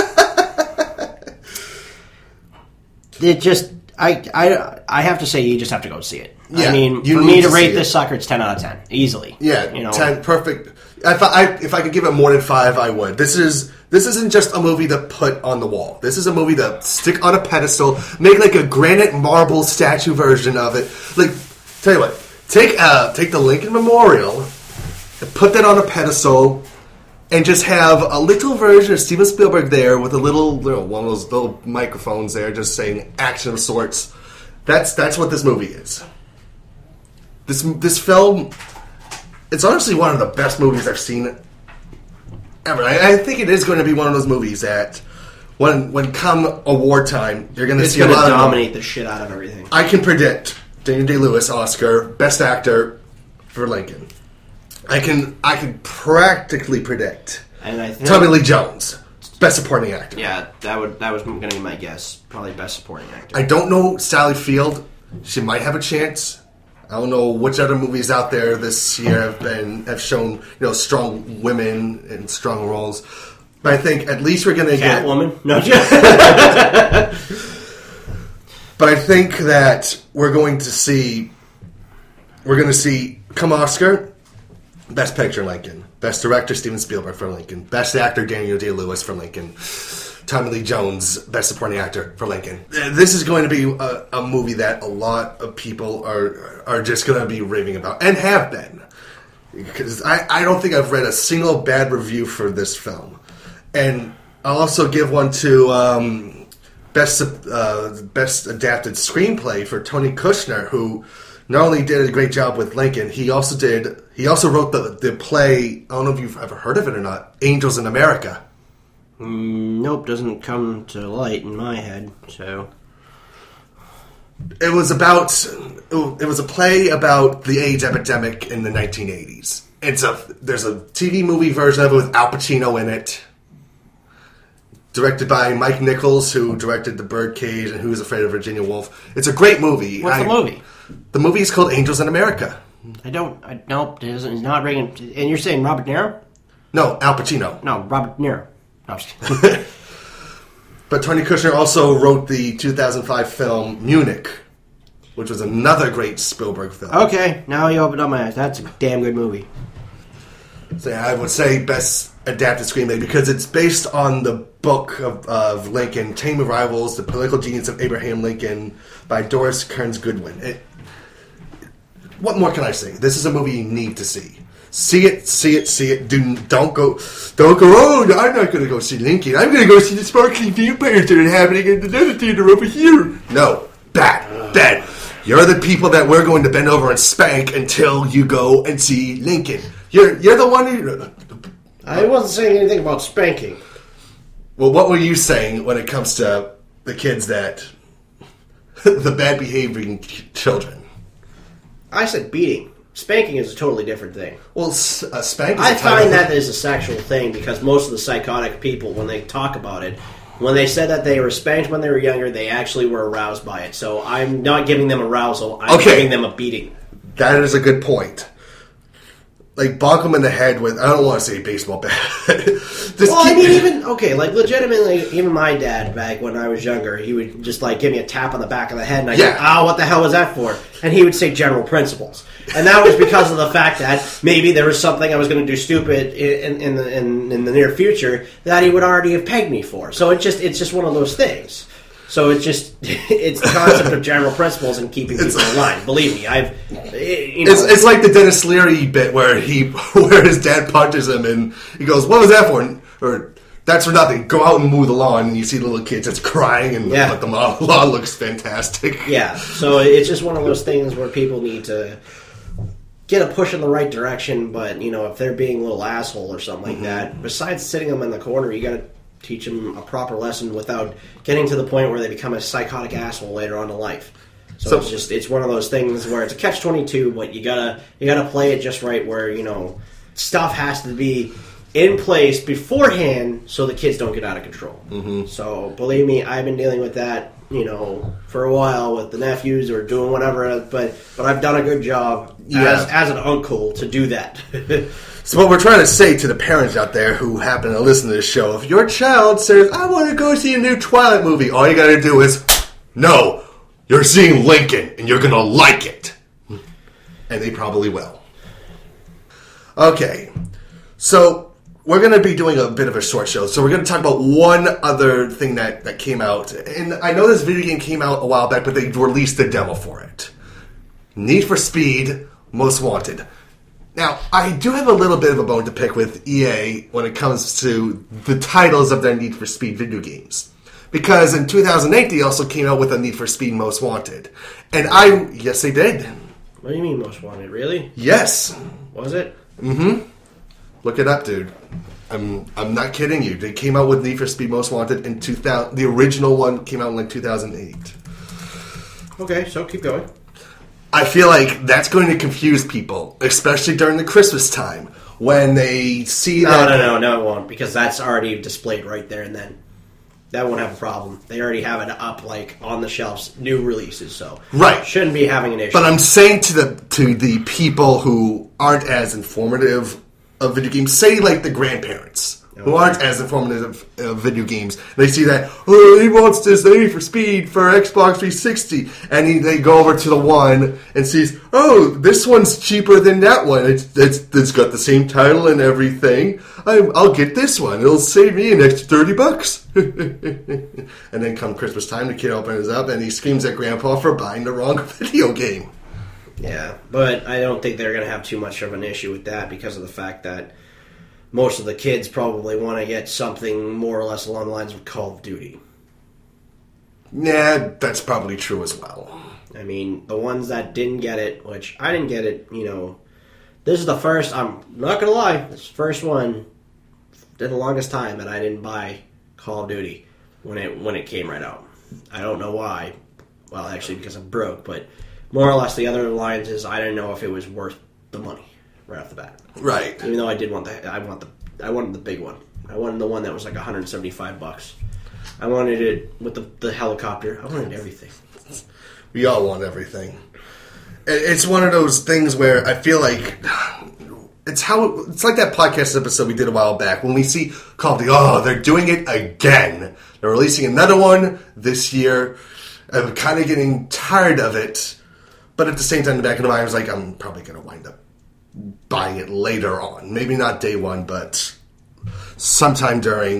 it just, I, I, I have to say you just have to go see it. Yeah, I mean, you for need me to to rate see this it. sucker, it's ten out of ten. Easily. Yeah, You know, ten, perfect. If I, if I could give it more than five, I would. This is this isn't just a movie to put on the wall. This is a movie to stick on a pedestal, make like a granite marble statue version of it. Like, tell you what, take uh, take the Lincoln Memorial, and put that on a pedestal, and just have a little version of Steven Spielberg there with a little, little one of those little microphones there, just saying action of sorts. That's that's what this movie is. This this film, it's honestly one of the best movies I've seen ever. I, I think it is going to be one of those movies that when when come award time, you're going to it's see a going to lot of them. dominate the shit out of everything. I can predict Daniel Day-Lewis Oscar Best Actor for Lincoln. I can I can practically predict And I think, Tommy Lee Jones Best Supporting Actor. yeah, that would that was going to be my guess. Probably best supporting actor. I don't know Sally Field. She might have a chance. I don't know which other movies out there this year have been have shown you know strong women in strong roles. But I think at least we're going to get. Catwoman? No, But I think that we're going to see. We're going to see come Oscar, Best Picture Lincoln, Best Director Steven Spielberg for Lincoln, Best Actor Daniel Day-Lewis for Lincoln, Tommy Lee Jones Best Supporting Actor for Lincoln. This is going to be a, a movie that a lot of people are are just going to be raving about and have been, because I, I don't think I've read a single bad review for this film, and I'll also give one to um, best uh, best adapted screenplay for Tony Kushner, who not only did a great job with Lincoln, he also did. He also wrote the the play. I don't know if you've ever heard of it or not. Angels in America. Mm, nope, doesn't come to light in my head, so... It was about. It was a play about the AIDS epidemic in the nineteen eighties. It's a. There's a T V movie version of it with Al Pacino in it. Directed by Mike Nichols, who directed The Birdcage and Who Was Afraid of Virginia Woolf. It's a great movie. What's I, the movie? The movie is called Angels in America. I don't... I, nope, it isn't, it's not ringing... And you're saying Robert De Niro? No, Al Pacino. No, Robert De Niro. No, I'm just kidding. But Tony Kushner also wrote the two thousand five film Munich, which was another great Spielberg film. Okay, now you opened up my eyes. That's a damn good movie. So yeah, I would say best adapted screenplay because it's based on the book of, of Lincoln, Tame of Rivals, The Political Genius of Abraham Lincoln by Doris Kearns Goodwin. It, what more can I say? This is a movie you need to see. See it, see it, see it. Do, don't go, don't go, oh, I'm not going to go see Lincoln. I'm going to go see the sparkling vampires that are happening in another theater over here. No, bad, bad. You're the people that we're going to bend over and spank until you go and see Lincoln. You're you're the one who... I wasn't saying anything about spanking. Well, what were you saying when it comes to the kids that... the bad behaving children? I said beating. Spanking is a totally different thing. Well, s- uh, spanking... I find that is a sexual thing because most of the psychotic people, when they talk about it, when they said that they were spanked when they were younger, they actually were aroused by it. So I'm not giving them arousal. I'm Okay. giving them a beating. That is a good point. Like, bonk them in the head with... I don't want to say baseball bat. Just Well, I keep- mean, even, okay, like, legitimately, even my dad, back when I was younger, he would just, like, give me a tap on the back of the head, and I'd Yeah. go, oh, what the hell was that for? And he would say general principles. And that was because of the fact that maybe there was something I was going to do stupid in, in, the, in, in the near future that he would already have pegged me for. So it just it's just one of those things. So it's just, it's the concept of general principles and keeping people in line. Believe me, I've, you know. It's, it's like the Dennis Leary bit where he, where his dad punches him and he goes, "What was that for?" Or "That's for nothing. Go out and mow the lawn." And you see the little kids just crying, and Yeah. but the lawn lawn looks fantastic. Yeah, so it's just one of those things where people need to get a push in the right direction, but, you know, if they're being a little asshole or something like that, besides sitting them in the corner, you gotta teach them a proper lesson without getting to the point where they become a psychotic asshole later on in life. So, So- it's just, it's one of those things where it's a catch twenty-two, but you gotta, you gotta play it just right where, you know, stuff has to be in place beforehand so the kids don't get out of control. Mm-hmm. So, believe me, I've been dealing with that, you know, for a while with the nephews or doing whatever, but but I've done a good job Yeah. as, as an uncle to do that. So what we're trying to say to the parents out there who happen to listen to this show, if your child says, "I want to go see a new Twilight movie," all you got to do is, "No, you're seeing Lincoln, and you're going to like it." And they probably will. Okay, so we're going to be doing a bit of a short show. So we're going to talk about one other thing that, that came out. And I know this video game came out a while back, but they released a demo for it. Need for Speed Most Wanted. Now, I do have a little bit of a bone to pick with E A when it comes to the titles of their Need for Speed video games. Because in two thousand eight, they also came out with a Need for Speed Most Wanted. And I, yes, they did. What do you mean most wanted? Really? Yes. Was it? Look it up, dude. I'm I'm not kidding you. They came out with Need for Speed Most Wanted in two thousand. The original one came out in like two thousand eight. Okay, so keep going. I feel like that's going to confuse people, especially during the Christmas time when they see No, that. no, no, no, it won't, because that's already displayed right there and then. That won't have a problem. They already have it up, like, on the shelves, new releases, so... Right. Shouldn't be having an issue. But I'm saying to the to the people who aren't as informative of video games, say like the grandparents who aren't as informative of video games, they see that, "Oh, he wants this Need for Speed for Xbox three sixty," and he, they go over to the one and sees, "Oh, this one's cheaper than that one. It's it's, it's got the same title and everything. I, I'll get this one. It'll save me an extra thirty bucks." And then come Christmas time, the kid opens up and he screams at Grandpa for buying the wrong video game. Yeah, but I don't think they're going to have too much of an issue with that because of the fact that most of the kids probably want to get something more or less along the lines of Call of Duty. Nah, that's probably true as well. I mean, the ones that didn't get it, which I didn't get it, you know, this is the first, I'm not going to lie, this first one the longest time that I didn't buy Call of Duty when it when it came right out. I don't know why. Well, actually, because I'm broke, but more or less the other lines is I didn't know if it was worth the money right off the bat. Right. Even though I did want the I want the I wanted the big one. I wanted the one that was like one hundred seventy-five bucks. I wanted it with the, the helicopter. I wanted everything. We all want everything. It's one of those things where I feel like it's how it's like that podcast episode we did a while back when we see Call of Duty. Oh, they're doing it again. They're releasing another one this year. I'm kind of getting tired of it, but at the same time, in the back of the mind, I was like, I'm probably going to wind up buying it later on. Maybe not day one, but sometime during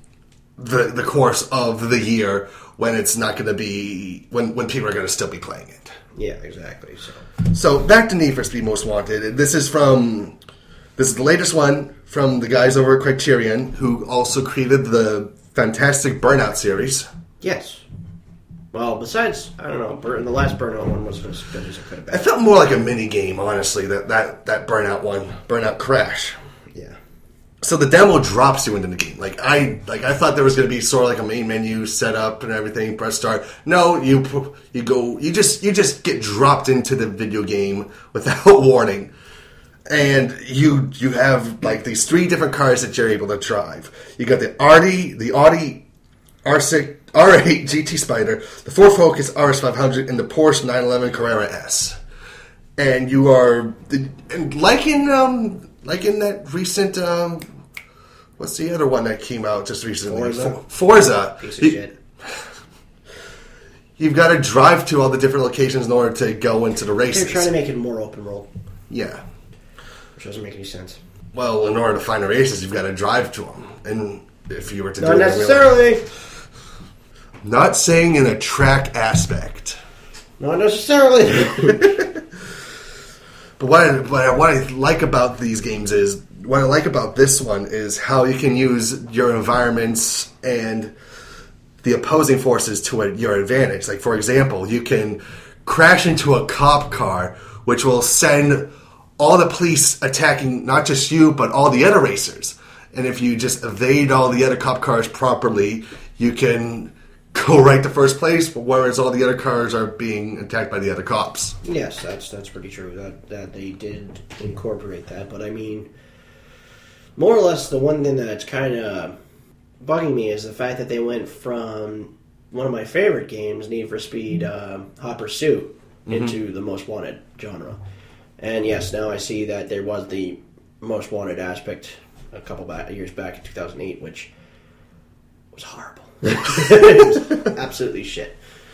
the the course of the year when it's not going to be when when people are going to still be playing it. Yeah, exactly. So, so back to Need for Speed Most Wanted. This is from this is the latest one from the guys over at Criterion, who also created the fantastic Burnout series. yes. Well, besides, I don't know, Burn, the last Burnout one wasn't as good as it could have It been. felt more like a mini game, honestly. That that that Burnout one, Burnout Crash. Yeah. So the demo drops you into the game. Like I like I thought there was going to be sort of like a main menu setup and everything. Press start. No, you pu- you go. You just you just get dropped into the video game without warning, and you you have like these three different cars that you're able to drive. You got the Audi, the Audi R six, R eight G T Spider, the Ford Focus R S five hundred, and the Porsche nine eleven Carrera S. And you are and like in um. Like in that recent, um, what's the other one that came out just recently? Forza. For- Forza. Piece of You- shit. You've got to drive to all the different locations in order to go into the races. They're trying to make it more open world, Yeah. which doesn't make any sense. Well, in order to find the races, you've got to drive to them. And if you were to Not do it in real- necessarily. Not saying in a track aspect. Not necessarily. But what I, what, I, what I like about these games is, what I like about this one is how you can use your environments and the opposing forces to a, your advantage. Like, for example, you can crash into a cop car, which will send all the police attacking not just you, but all the other racers. And if you just evade all the other cop cars properly, you can go right to first place, whereas all the other cars are being attacked by the other cops. Yes, that's that's pretty true. That that they did incorporate that, but I mean, more or less, the one thing that's kind of bugging me is the fact that they went from one of my favorite games, Need for Speed uh, Hot Pursuit, into the Most Wanted genre. And yes, now I see that there was the Most Wanted aspect a couple ba- years back in two thousand eight, which was horrible. It was absolutely shit.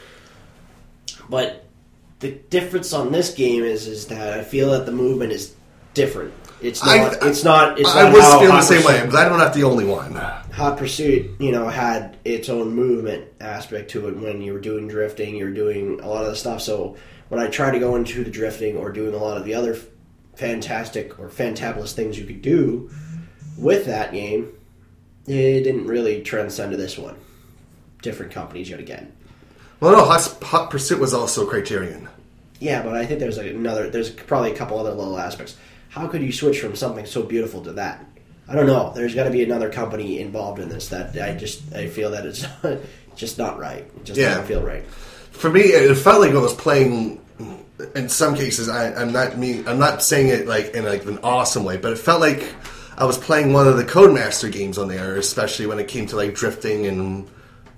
But the difference on this game is is that I feel that the movement is different. It's not. I- it's not. It's I not was how feeling the Hot same way. Pursuit- I'm glad I'm not the only one. Hot Pursuit, you know, had its own movement aspect to it when you were doing drifting. You were doing a lot of the stuff. So when I try to go into the drifting or doing a lot of the other fantastic or fantabulous things you could do with that game, it didn't really transcend to this one. Different companies yet again. Well, no, Hot, Hot Pursuit was also Criterion. Yeah, but I think there's like another. There's probably a couple other little aspects. How could you switch from something so beautiful to that? I don't know. There's got to be another company involved in this that I just I feel that it's just not right. It just Yeah. doesn't feel right. For me, it felt like I was playing. In some cases, I, I'm not me. I'm not saying it like in like an awesome way, but it felt like I was playing one of the Codemaster games on there, especially when it came to like drifting and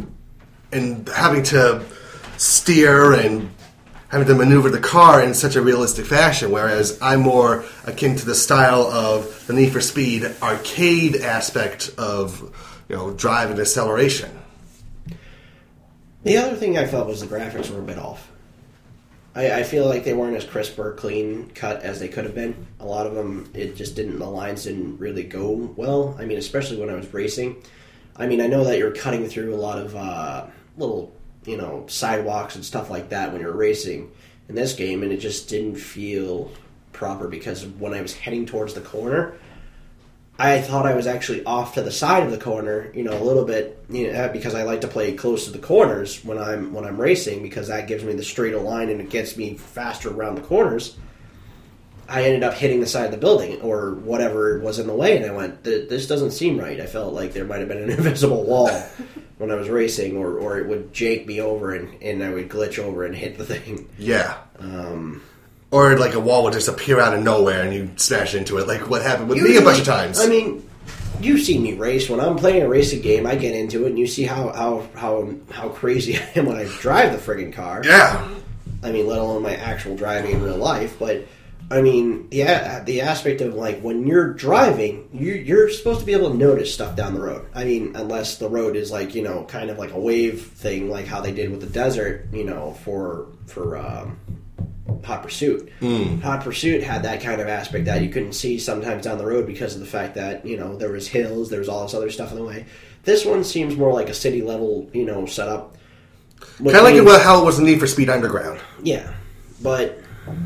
and having to steer and having to maneuver the car in such a realistic fashion, whereas I'm more akin to the style of the Need for Speed arcade aspect of, you know, drive and acceleration. The other thing I felt was the graphics were a bit off. I, I feel like they weren't as crisp or clean cut as they could have been. A lot of them, it just didn't, the lines didn't really go well. I mean, especially when I was racing. I mean, I know that you're cutting through a lot of uh, little, you know, sidewalks and stuff like that when you're racing in this game, and it just didn't feel proper because when I was heading towards the corner, I thought I was actually off to the side of the corner, you know, a little bit, you know, because I like to play close to the corners when I'm when I'm racing because that gives me the straighter line and it gets me faster around the corners. I ended up hitting the side of the building or whatever was in the way, and I went, this doesn't seem right. I felt like there might have been an invisible wall when I was racing, or, or it would jake me over and, and I would glitch over and hit the thing. Yeah. Um, or like a wall would just appear out of nowhere and you smash into it, like what happened with me usually, a bunch of times. I mean, you've seen me race. When I'm playing a racing game, I get into it, and you see how, how, how, how crazy I am when I drive the friggin' car. Yeah. I mean, let alone my actual driving in real life, but... I mean, the the aspect of, like, when you're driving, you, you're supposed to be able to notice stuff down the road. I mean, unless the road is, like, you know, kind of like a wave thing, like how they did with the desert, you know, for for um, Hot Pursuit. Mm. Hot Pursuit had that kind of aspect that you couldn't see sometimes down the road because of the fact that, you know, there was hills, there was all this other stuff in the way. This one seems more like a city-level, you know, setup. Kind of like it, well, how it was Need for Speed Underground. Yeah, but...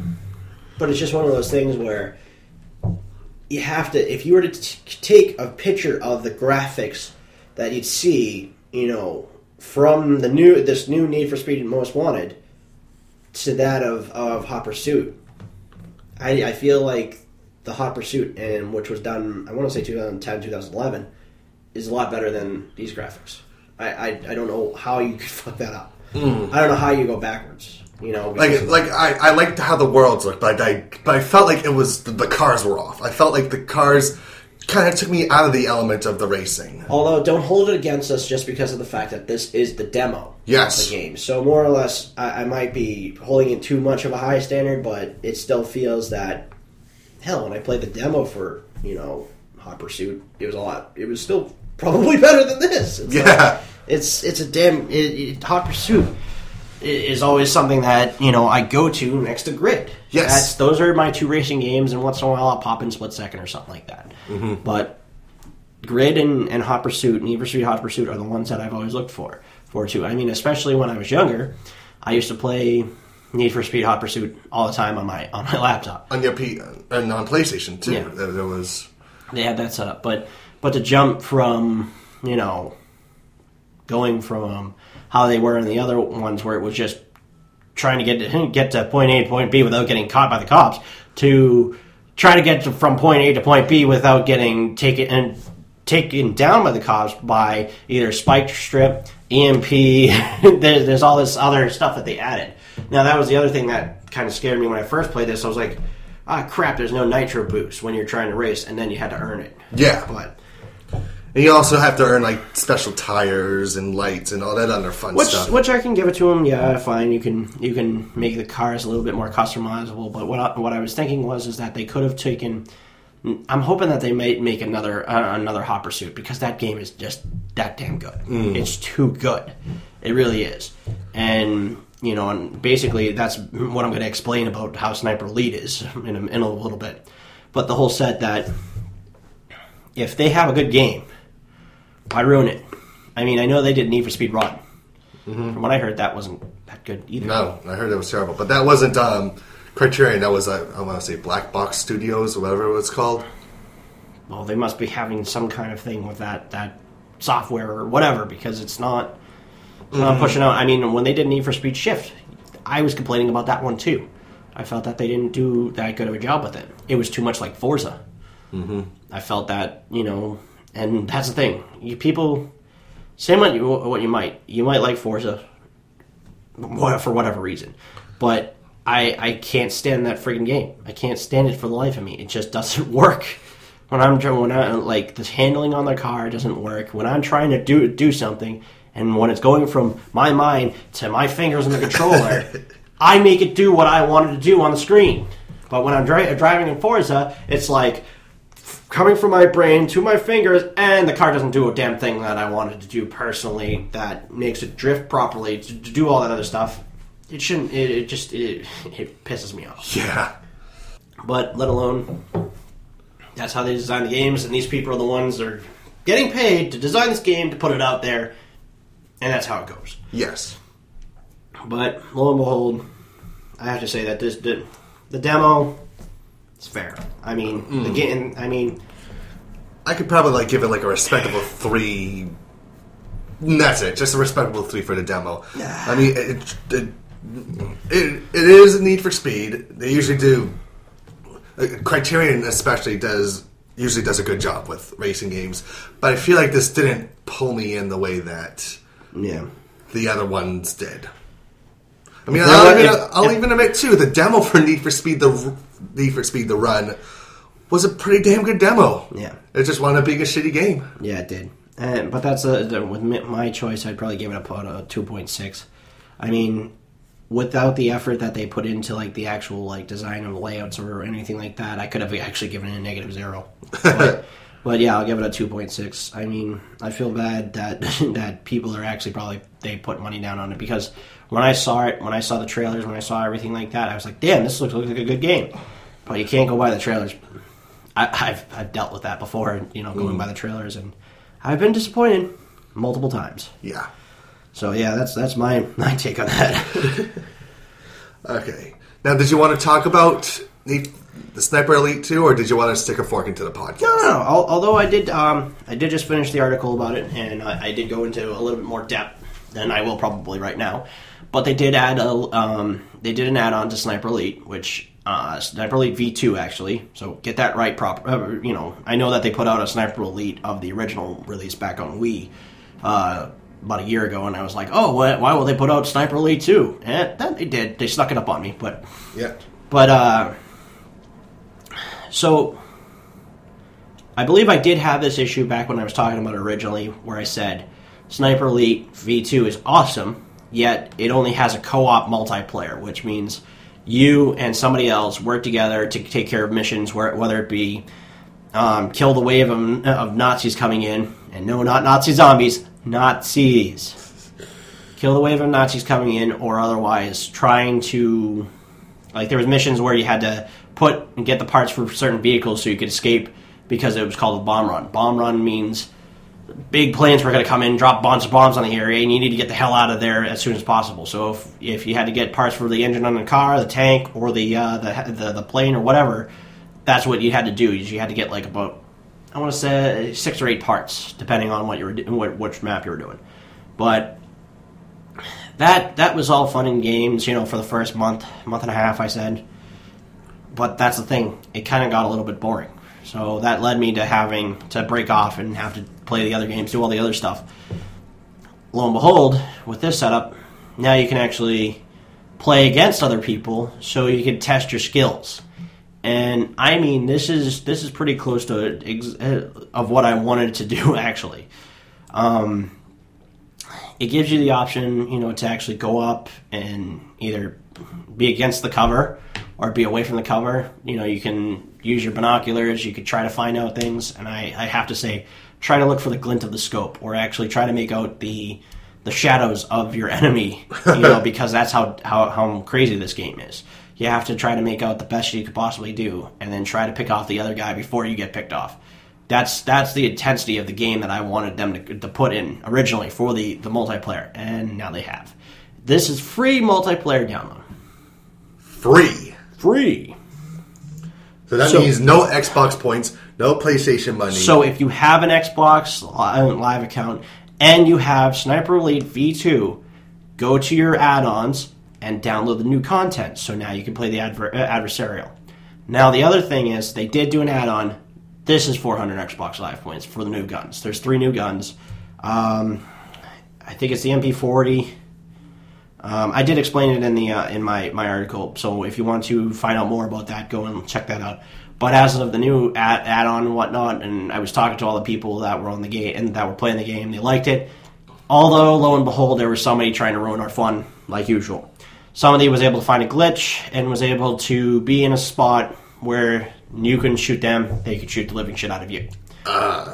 But it's just one of those things where you have to, if you were to t- take a picture of the graphics that you'd see, you know, from the new this new Need for Speed Most Wanted to that of, of Hot Pursuit, I, I feel like the Hot Pursuit, and which was done, I want to say twenty ten, twenty eleven, is a lot better than these graphics. I, I, I don't know how you could fuck that up. Mm. I don't know how you go backwards. You know, like like I, I liked how the worlds looked, but I but I felt like it was the, the cars were off. I felt like the cars kind of took me out of the element of the racing. Although, don't hold it against us just because of the fact that this is the demo yes. of the game. So more or less, I, I might be holding it too much of a high standard, but it still feels that hell. When I played the demo for you know Hot Pursuit, it was a lot. It was still probably better than this. It's yeah, like, it's it's a damn it, it, Hot Pursuit. Is always something that, you know, I go to next to Grid. Yes. That's, those are my two racing games, and once in a while I'll pop in Split Second or something like that. Mm-hmm. But Grid and, and Hot Pursuit, Need for Speed Hot Pursuit, are the ones that I've always looked for, for too. I mean, especially when I was younger, I used to play Need for Speed Hot Pursuit all the time on my on my laptop. On your P and on PlayStation too. Yeah. There, there was They had that set up. But, but to jump from, you know, going from... how they were in the other ones where it was just trying to get to, get to point A to point B without getting caught by the cops, to try to get to, from point A to point B without getting taken and taken down by the cops by either spike strip, E M P. there's, there's all this other stuff that they added. Now that was the other thing that kind of scared me when I first played this. I was like, ah, crap, there's no nitro boost when you're trying to race, and then you had to earn it. Yeah. But... And you also have to earn like special tires and lights and all that other fun which, stuff. Which I can give it to them. Yeah, fine. You can you can make the cars a little bit more customizable. But what I, what I was thinking was is that they could have taken. I'm hoping that they might make another uh, another Hot Pursuit, because that game is just that damn good. Mm. It's too good. It really is. And you know, and basically that's what I'm going to explain about how Sniper Elite is in a, in a little bit. But the whole set that if they have a good game, why ruin it? I mean, I know they did Need for Speed Run. Mm-hmm. From what I heard, that wasn't that good either. No, I heard it was terrible. But that wasn't um, Criterion. That was, uh, I want to say, Black Box Studios or whatever it was called. Well, they must be having some kind of thing with that, that software or whatever, because it's not, it's not mm-hmm. pushing out. I mean, when they did Need for Speed Shift, I was complaining about that one too. I felt that they didn't do that good of a job with it. It was too much like Forza. Mm-hmm. I felt that, you know... And that's the thing. You people say what you, what you might. You might like Forza for whatever reason. But I I can't stand that friggin' game. I can't stand it for the life of me. It just doesn't work. When I'm when I like the handling on the car doesn't work. When I'm trying to do do something, and when it's going from my mind to my fingers on the controller, I make it do what I wanted to do on the screen. But when I'm dri- driving in Forza, it's like coming from my brain to my fingers, and the car doesn't do a damn thing that I wanted to do personally that makes it drift properly, to, to do all that other stuff. It shouldn't, it, it just, it, it pisses me off. Yeah. But, let alone, that's how they design the games, and these people are the ones that are getting paid to design this game, to put it out there, and that's how it goes. Yes. But, lo and behold, I have to say that this, the, the demo... It's fair. I mean, mm. the game. I mean, I could probably like give it like a respectable three. And that's it, just a respectable three for the demo. I mean, it it, it it is a Need for Speed. They usually do uh, Criterion especially does usually does a good job with racing games, but I feel like this didn't pull me in the way that Yeah. the other ones did. I mean, If I'll, there even, were- if- I'll if- even admit too, the demo for Need for Speed the Need for Speed the Run was a pretty damn good demo. Yeah. It just wound up being a shitty game. Yeah, it did. And, but that's a, the, with mi- my choice, I'd probably give it about a two point six. I mean, without the effort that they put into like the actual like design of layouts or anything like that, I could have actually given it a negative zero. But, but yeah, I'll give it a two point six. I mean, I feel bad that that people are actually probably they put money down on it, because when I saw it, when I saw the trailers, when I saw everything like that, I was like, damn, this looks, looks like a good game. But you can't go by the trailers. I, I've I've dealt with that before, you know, going by the trailers, and I've been disappointed multiple times. Yeah. So yeah, that's that's my, my take on that. Okay. Now, did you want to talk about the, the Sniper Elite two, or did you want to stick a fork into the podcast? No, no, no. Al- Although I did, um, I did just finish the article about it, and I, I did go into a little bit more depth than I will probably right now. But they did add a, um, they did an add-on to Sniper Elite, which uh, Sniper Elite V two actually. So get that right, proper. Uh, you know, I know that they put out a Sniper Elite of the original release back on Wii uh, about a year ago, and I was like, oh, why, why will they put out Sniper Elite two? And then they did. They snuck it up on me, but Yeah. but uh, so I believe I did have this issue back when I was talking about it originally, where I said Sniper Elite V two is awesome, yet it only has a co-op multiplayer, which means you and somebody else work together to take care of missions, where, whether it be um, kill the wave of, of Nazis coming in, and no, not Nazi zombies, Nazis. Kill the wave of Nazis coming in, or otherwise trying to... Like, there was missions where you had to put and get the parts for certain vehicles so you could escape, because it was called a bomb run. Bomb run means big planes were going to come in, drop bunch of bombs on the area, and you need to get the hell out of there as soon as possible. So if if you had to get parts for the engine on the car, the tank, or the uh, the, the the plane or whatever, that's what you had to do. You had to get like about, I want to say, six or eight parts, depending on what you were do- what which map you were doing. But that that was all fun and games, you know, for the first month, month and a half, I said. But that's the thing; it kind of got a little bit boring. So that led me to having to break off and have to play the other games, do all the other stuff. Lo and behold, with this setup, now you can actually play against other people, so you can test your skills. And I mean, this is this is pretty close to ex- of what I wanted to do. Actually, um, it gives you the option, you know, to actually go up and either be against the cover or be away from the cover. You know, you can use your binoculars, you could try to find out things, and I, I have to say, try to look for the glint of the scope, or actually try to make out the the shadows of your enemy, you know, because that's how, how, how crazy this game is. You have to try to make out the best you could possibly do, and then try to pick off the other guy before you get picked off. That's that's the intensity of the game that I wanted them to, to put in originally for the, the multiplayer, and now they have. This is free multiplayer download. Free. Free. So that So- means no Xbox points, no PlayStation money. So if you have an Xbox Li- Live account and you have Sniper Elite V two, go to your add-ons and download the new content. So now you can play the adver- uh, adversarial. Now the other thing is, they did do an add-on. This is four hundred Xbox Live points for the new guns. There's three new guns. Um, I think it's the M P forty. Um, I did explain it in the uh, in my, my article, so if you want to find out more about that, go and check that out. But as of the new add, add-on and whatnot, and I was talking to all the people that were on the game and that were playing the game, they liked it. Although, lo and behold, there was somebody trying to ruin our fun, like usual. Somebody was able to find a glitch and was able to be in a spot where you couldn't shoot them, they could shoot the living shit out of you. Uh,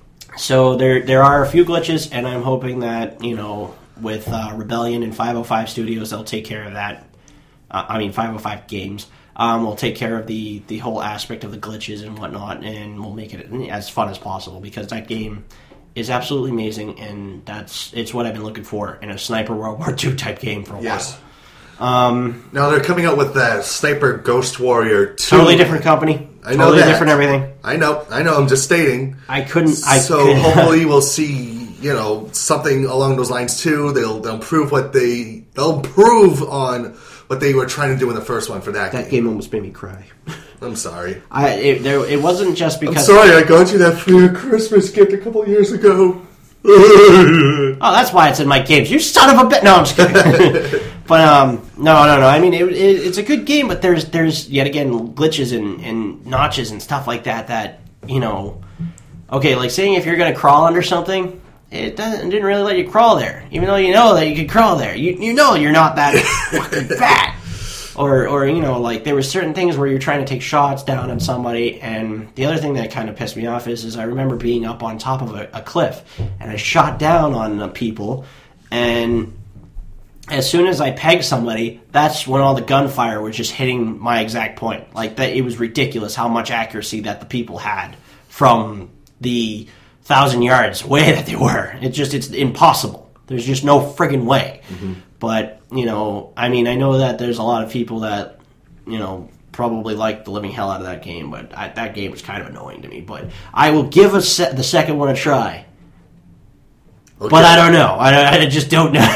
So there there are a few glitches, and I'm hoping that, you know, with uh, Rebellion and five oh five Studios, they'll take care of that. Uh, I mean, five oh five Games um, will take care of the, the whole aspect of the glitches and whatnot, and we'll make it as fun as possible, because that game is absolutely amazing, and that's it's what I've been looking for in a Sniper World War Two type game for a yes. while. Um, Now they're coming out with the Sniper Ghost Warrior two. totally different company. I know totally that. different everything. I know. I know. I'm just stating. I couldn't. I so could, hopefully we'll see, you know, something along those lines too. They'll they'll improve what they they'll improve on what they were trying to do in the first one for that, That game almost made me cry. I'm sorry. I it, there, it wasn't just because... I'm sorry, I got you that for your Christmas gift a couple years ago. Oh, that's why it's in my games. You son of a bitch! No, I'm just kidding. But um, no, no, no. I mean, it, it, it's a good game, but there's there's yet again glitches and, and notches and stuff like that. That you know, okay, like saying if you're going to crawl under something, it doesn't it didn't really let you crawl there, even though you know that you could crawl there. You you know you're not that fucking fat. Or, or you know, like, there were certain things where you're trying to take shots down on somebody, and the other thing that kind of pissed me off is, is I remember being up on top of a, a cliff, and I shot down on uh, people, and as soon as I pegged somebody, that's when all the gunfire was just hitting my exact point. Like, that, it was ridiculous how much accuracy that the people had from the thousand yards away that they were. It just, it's impossible. There's just no friggin' way. Mm-hmm. But, you know, I mean, I know that there's a lot of people that, you know, probably like the living hell out of that game, but I, that game was kind of annoying to me. But I will give a se- the second one a try. Okay. But I don't know. I, I just don't know.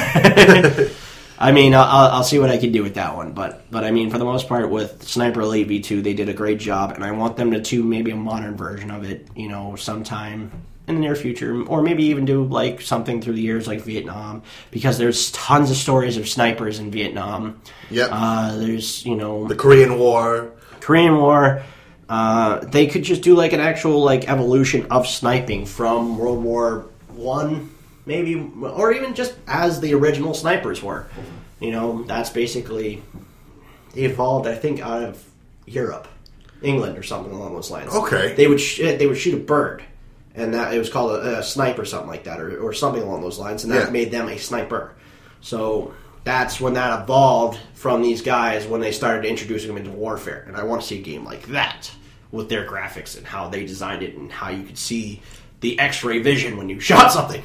I mean, I'll, I'll see what I can do with that one. But, but I mean, for the most part, with Sniper Elite V two, they did a great job, and I want them to do maybe a modern version of it, you know, sometime in the near future, or maybe even do like something through the years like Vietnam, because there's tons of stories of snipers in Vietnam. Yep. Uh, there's, you know... The Korean War. Korean War. Uh, they could just do like an actual like evolution of sniping from World War One, maybe, or even just as the original snipers were. You know, that's basically evolved, I think, out of Europe, England, or something along those lines. Okay. They would sh- they would shoot a bird. And that it was called a, a sniper or something like that, or, or something along those lines, and that yeah. made them a sniper. So that's when that evolved from these guys when they started introducing them into warfare. And I want to see a game like that with their graphics and how they designed it and how you could see the X-ray vision when you shot something.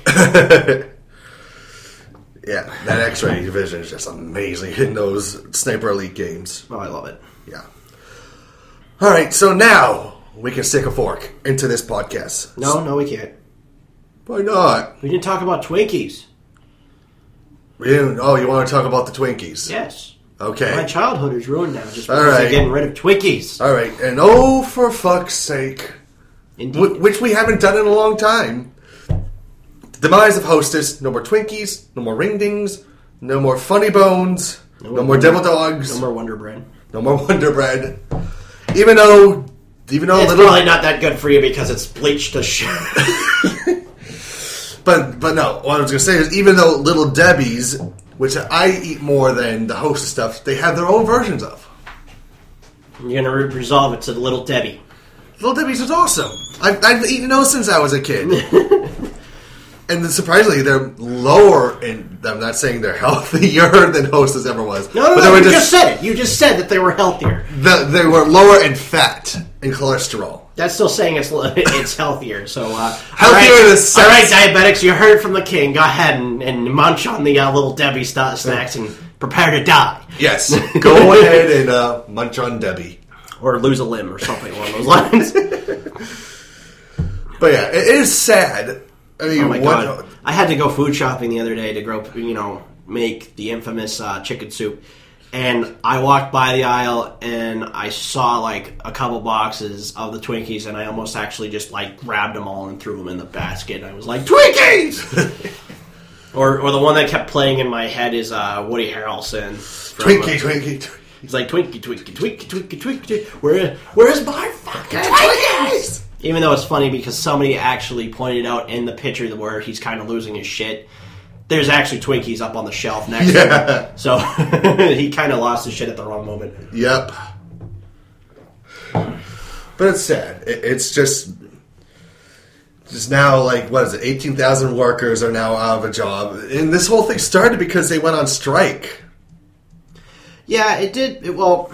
Yeah, that X-ray vision is just amazing in those Sniper Elite games. Oh, I love it. Yeah. All right, so now we can stick a fork into this podcast. No, no, we can't. Why not? We didn't talk about Twinkies. We didn't, oh, you want to talk about the Twinkies? Yes. Okay. My childhood is ruined now just because All right. they're getting rid of Twinkies. All right, and oh, for fuck's sake, Indeed. w- which we haven't done in a long time. Demise of Hostess. No more Twinkies. No more Ring Dings. No more Funny Bones. No, no more Devil Dogs. No more Wonder Bread. No more Wonder Bread. Even though, even though It's little, probably not that good for you because it's bleached to shit. but but no, what I was gonna say is even though Little Debbie's, which I eat more than the Hostess stuff, they have their own versions of. You're gonna re- resolve it to the Little Debbie. Little Debbie's is awesome. I've, I've eaten those since I was a kid. And then surprisingly, they're lower in. I'm not saying they're healthier than Hostess ever was. No, no, but no, they were you just, just said it. You just said that they were healthier. the, they were lower in fat and cholesterol. That's still saying it's it's healthier. So uh, Healthier all right, in the sense- all right, diabetics, you heard from the king. Go ahead and, and munch on the uh, Little Debbie st- snacks and prepare to die. Yes, go ahead and uh, munch on Debbie. Or lose a limb or something along those lines. But yeah, it is sad. I mean, Oh my what, god! I had to go food shopping the other day to grow, you know, make the infamous uh, chicken soup, and I walked by the aisle and I saw like a couple boxes of the Twinkies, and I almost actually just like grabbed them all and threw them in the basket. And I was like, Twinkies! or or the one that kept playing in my head is uh, Woody Harrelson. From, Twinkie, uh, Twinkie, Twinkie. He's like Twinkie, Twinkie, Twinkie, Twinkie, Twinkie. Where where's my fucking Twinkies? Even though it's funny because somebody actually pointed out in the picture where he's kind of losing his shit, there's actually Twinkies up on the shelf next Yeah. to him. So he kind of lost his shit at the wrong moment. Yep. But it's sad. It, it's just, just now like what is it? Eighteen thousand workers are now out of a job, and this whole thing started because they went on strike. Yeah, it did. It, well,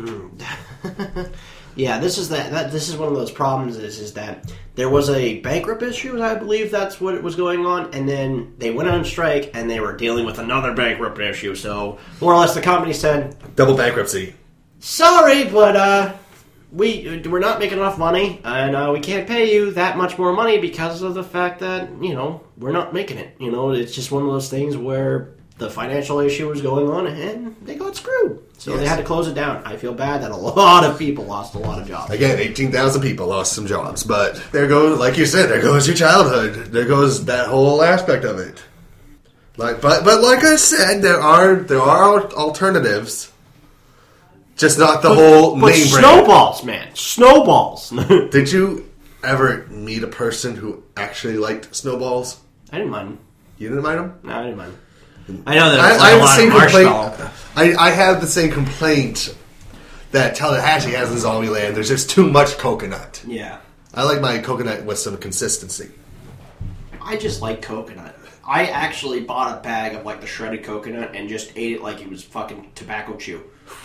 yeah, this is that, that. This is one of those problems. Is is that there was a bankrupt issue? I believe that's what was going on, and then they went on strike, and they were dealing with another bankrupt issue. So more or less, the company said, Double bankruptcy. "Sorry, but uh, we we're not making enough money, and uh, we can't pay you that much more money because of the fact that you know we're not making it. You know, it's just one of those things where the financial issue was going on, and they got screwed. So Yes. they had to close it down. I feel bad that a lot of people lost a lot of jobs. Again, eighteen thousand people lost some jobs, but there goes, like you said, there goes your childhood. There goes that whole aspect of it. Like, but but like I said, there are there are alternatives. Just not the whole But name brand. snowballs, man. Snowballs. I Did you ever meet a person who actually liked snowballs? didn't mind. You didn't mind them? No, I didn't mind. I know that I, it's I like have a the lot same of marshmallow. complaint. I, I have the same complaint that Tallahassee has in Zombieland. There's just too much coconut. Yeah. I like my coconut with some consistency. I just like coconut. I actually bought a bag of like the shredded coconut and just ate it like it was fucking tobacco chew.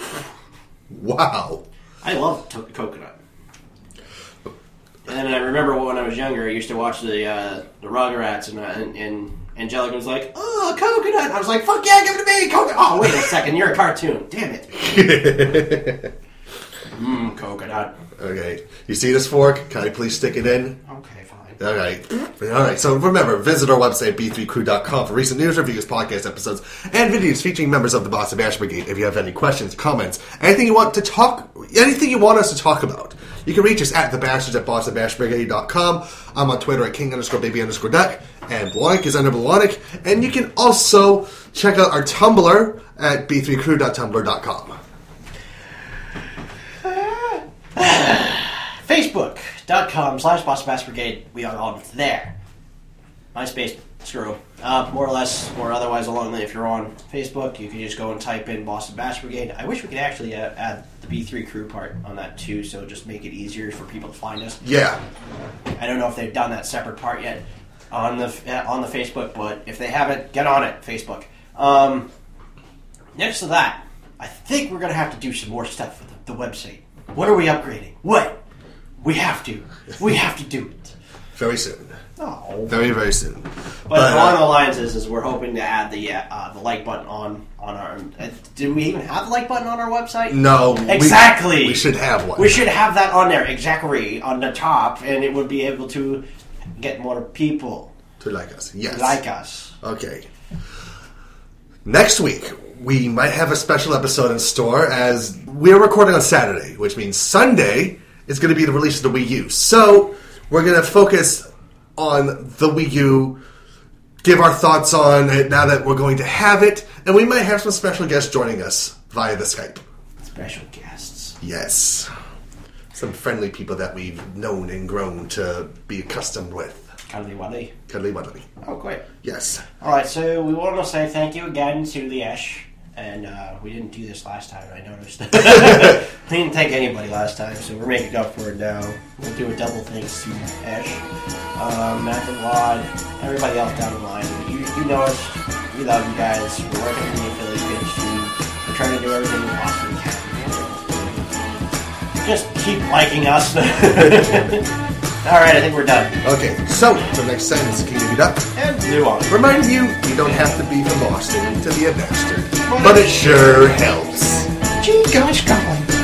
Wow. I love to- coconut. And then I remember when I was younger, I used to watch the uh, the Rugrats, and, uh, and and Angelica was like, "Oh, coconut!" And I was like, "Fuck yeah, give it to me, coconut!" Oh, wait a second, you're a cartoon. Damn it. Mmm, coconut. Okay. You see this fork? Can I please stick it in? Okay, fine. Alright. Alright, so remember, visit our website, b three crew dot com, for recent news, reviews, podcast episodes, and videos featuring members of the Boston Bash Brigade. If you have any questions, comments, anything you want to talk, anything you want us to talk about, you can reach us at thebastards at boston bash brigade dot com. I'm on Twitter at king underscore baby underscore duck, and Blonic is under Blonic, and you can also check out our Tumblr at b three crew dot tumblr dot com. Facebook.com slash Boston Bass Brigade. We are on there. MySpace, screw 'em. Uh, more or less, or otherwise along the, if you're on Facebook, you can just go and type in Boston Bass Brigade. I wish we could actually uh, add the B three crew part on that too, so just make it easier for people to find us. Yeah. I don't know if they've done that separate part yet on the uh, on the Facebook, but if they haven't, get on it, Facebook. Um, next to that, I think we're going to have to do some more stuff with the, the website. What are we upgrading? What? We have to. We have to do it. Very soon. Oh. Very, very soon. But, But, along uh, the lines is, is we're hoping to add the uh, uh, the like button on on our. Uh, did we even have the like button on our website? No. we- Exactly. We, should have one. We should have that on there, exactly, on the top, and it would be able to get more people To like us. Yes. to like us. Okay. Next week, we might have a special episode in store, as we're recording on Saturday, which means Sunday is going to be the release of the Wii U. So, we're going to focus on the Wii U, give our thoughts on it now that we're going to have it, and we might have some special guests joining us via the Skype. Special guests. Yes. Some friendly people that we've known and grown to be accustomed with. Cuddly Wuddly. Cuddly Wuddly. Oh, great. Yes. Alright, so we want to say thank you again to the Esh. And uh, we didn't do this last time, I noticed. We didn't thank anybody last time, so we're making up for it now. We'll do a double thanks to Esh, um, Matt and Rod, everybody else down the line. You, you know us. We love you guys. We're working in the affiliate page too. We're trying to do everything we possibly can. Just keep liking us. Alright, I think we're done. Okay, so, until next time, this is King of the Duck. And move on. Remind you, you don't have to be from Boston to be a bastard. But it sure helps. Gee, gosh, golly.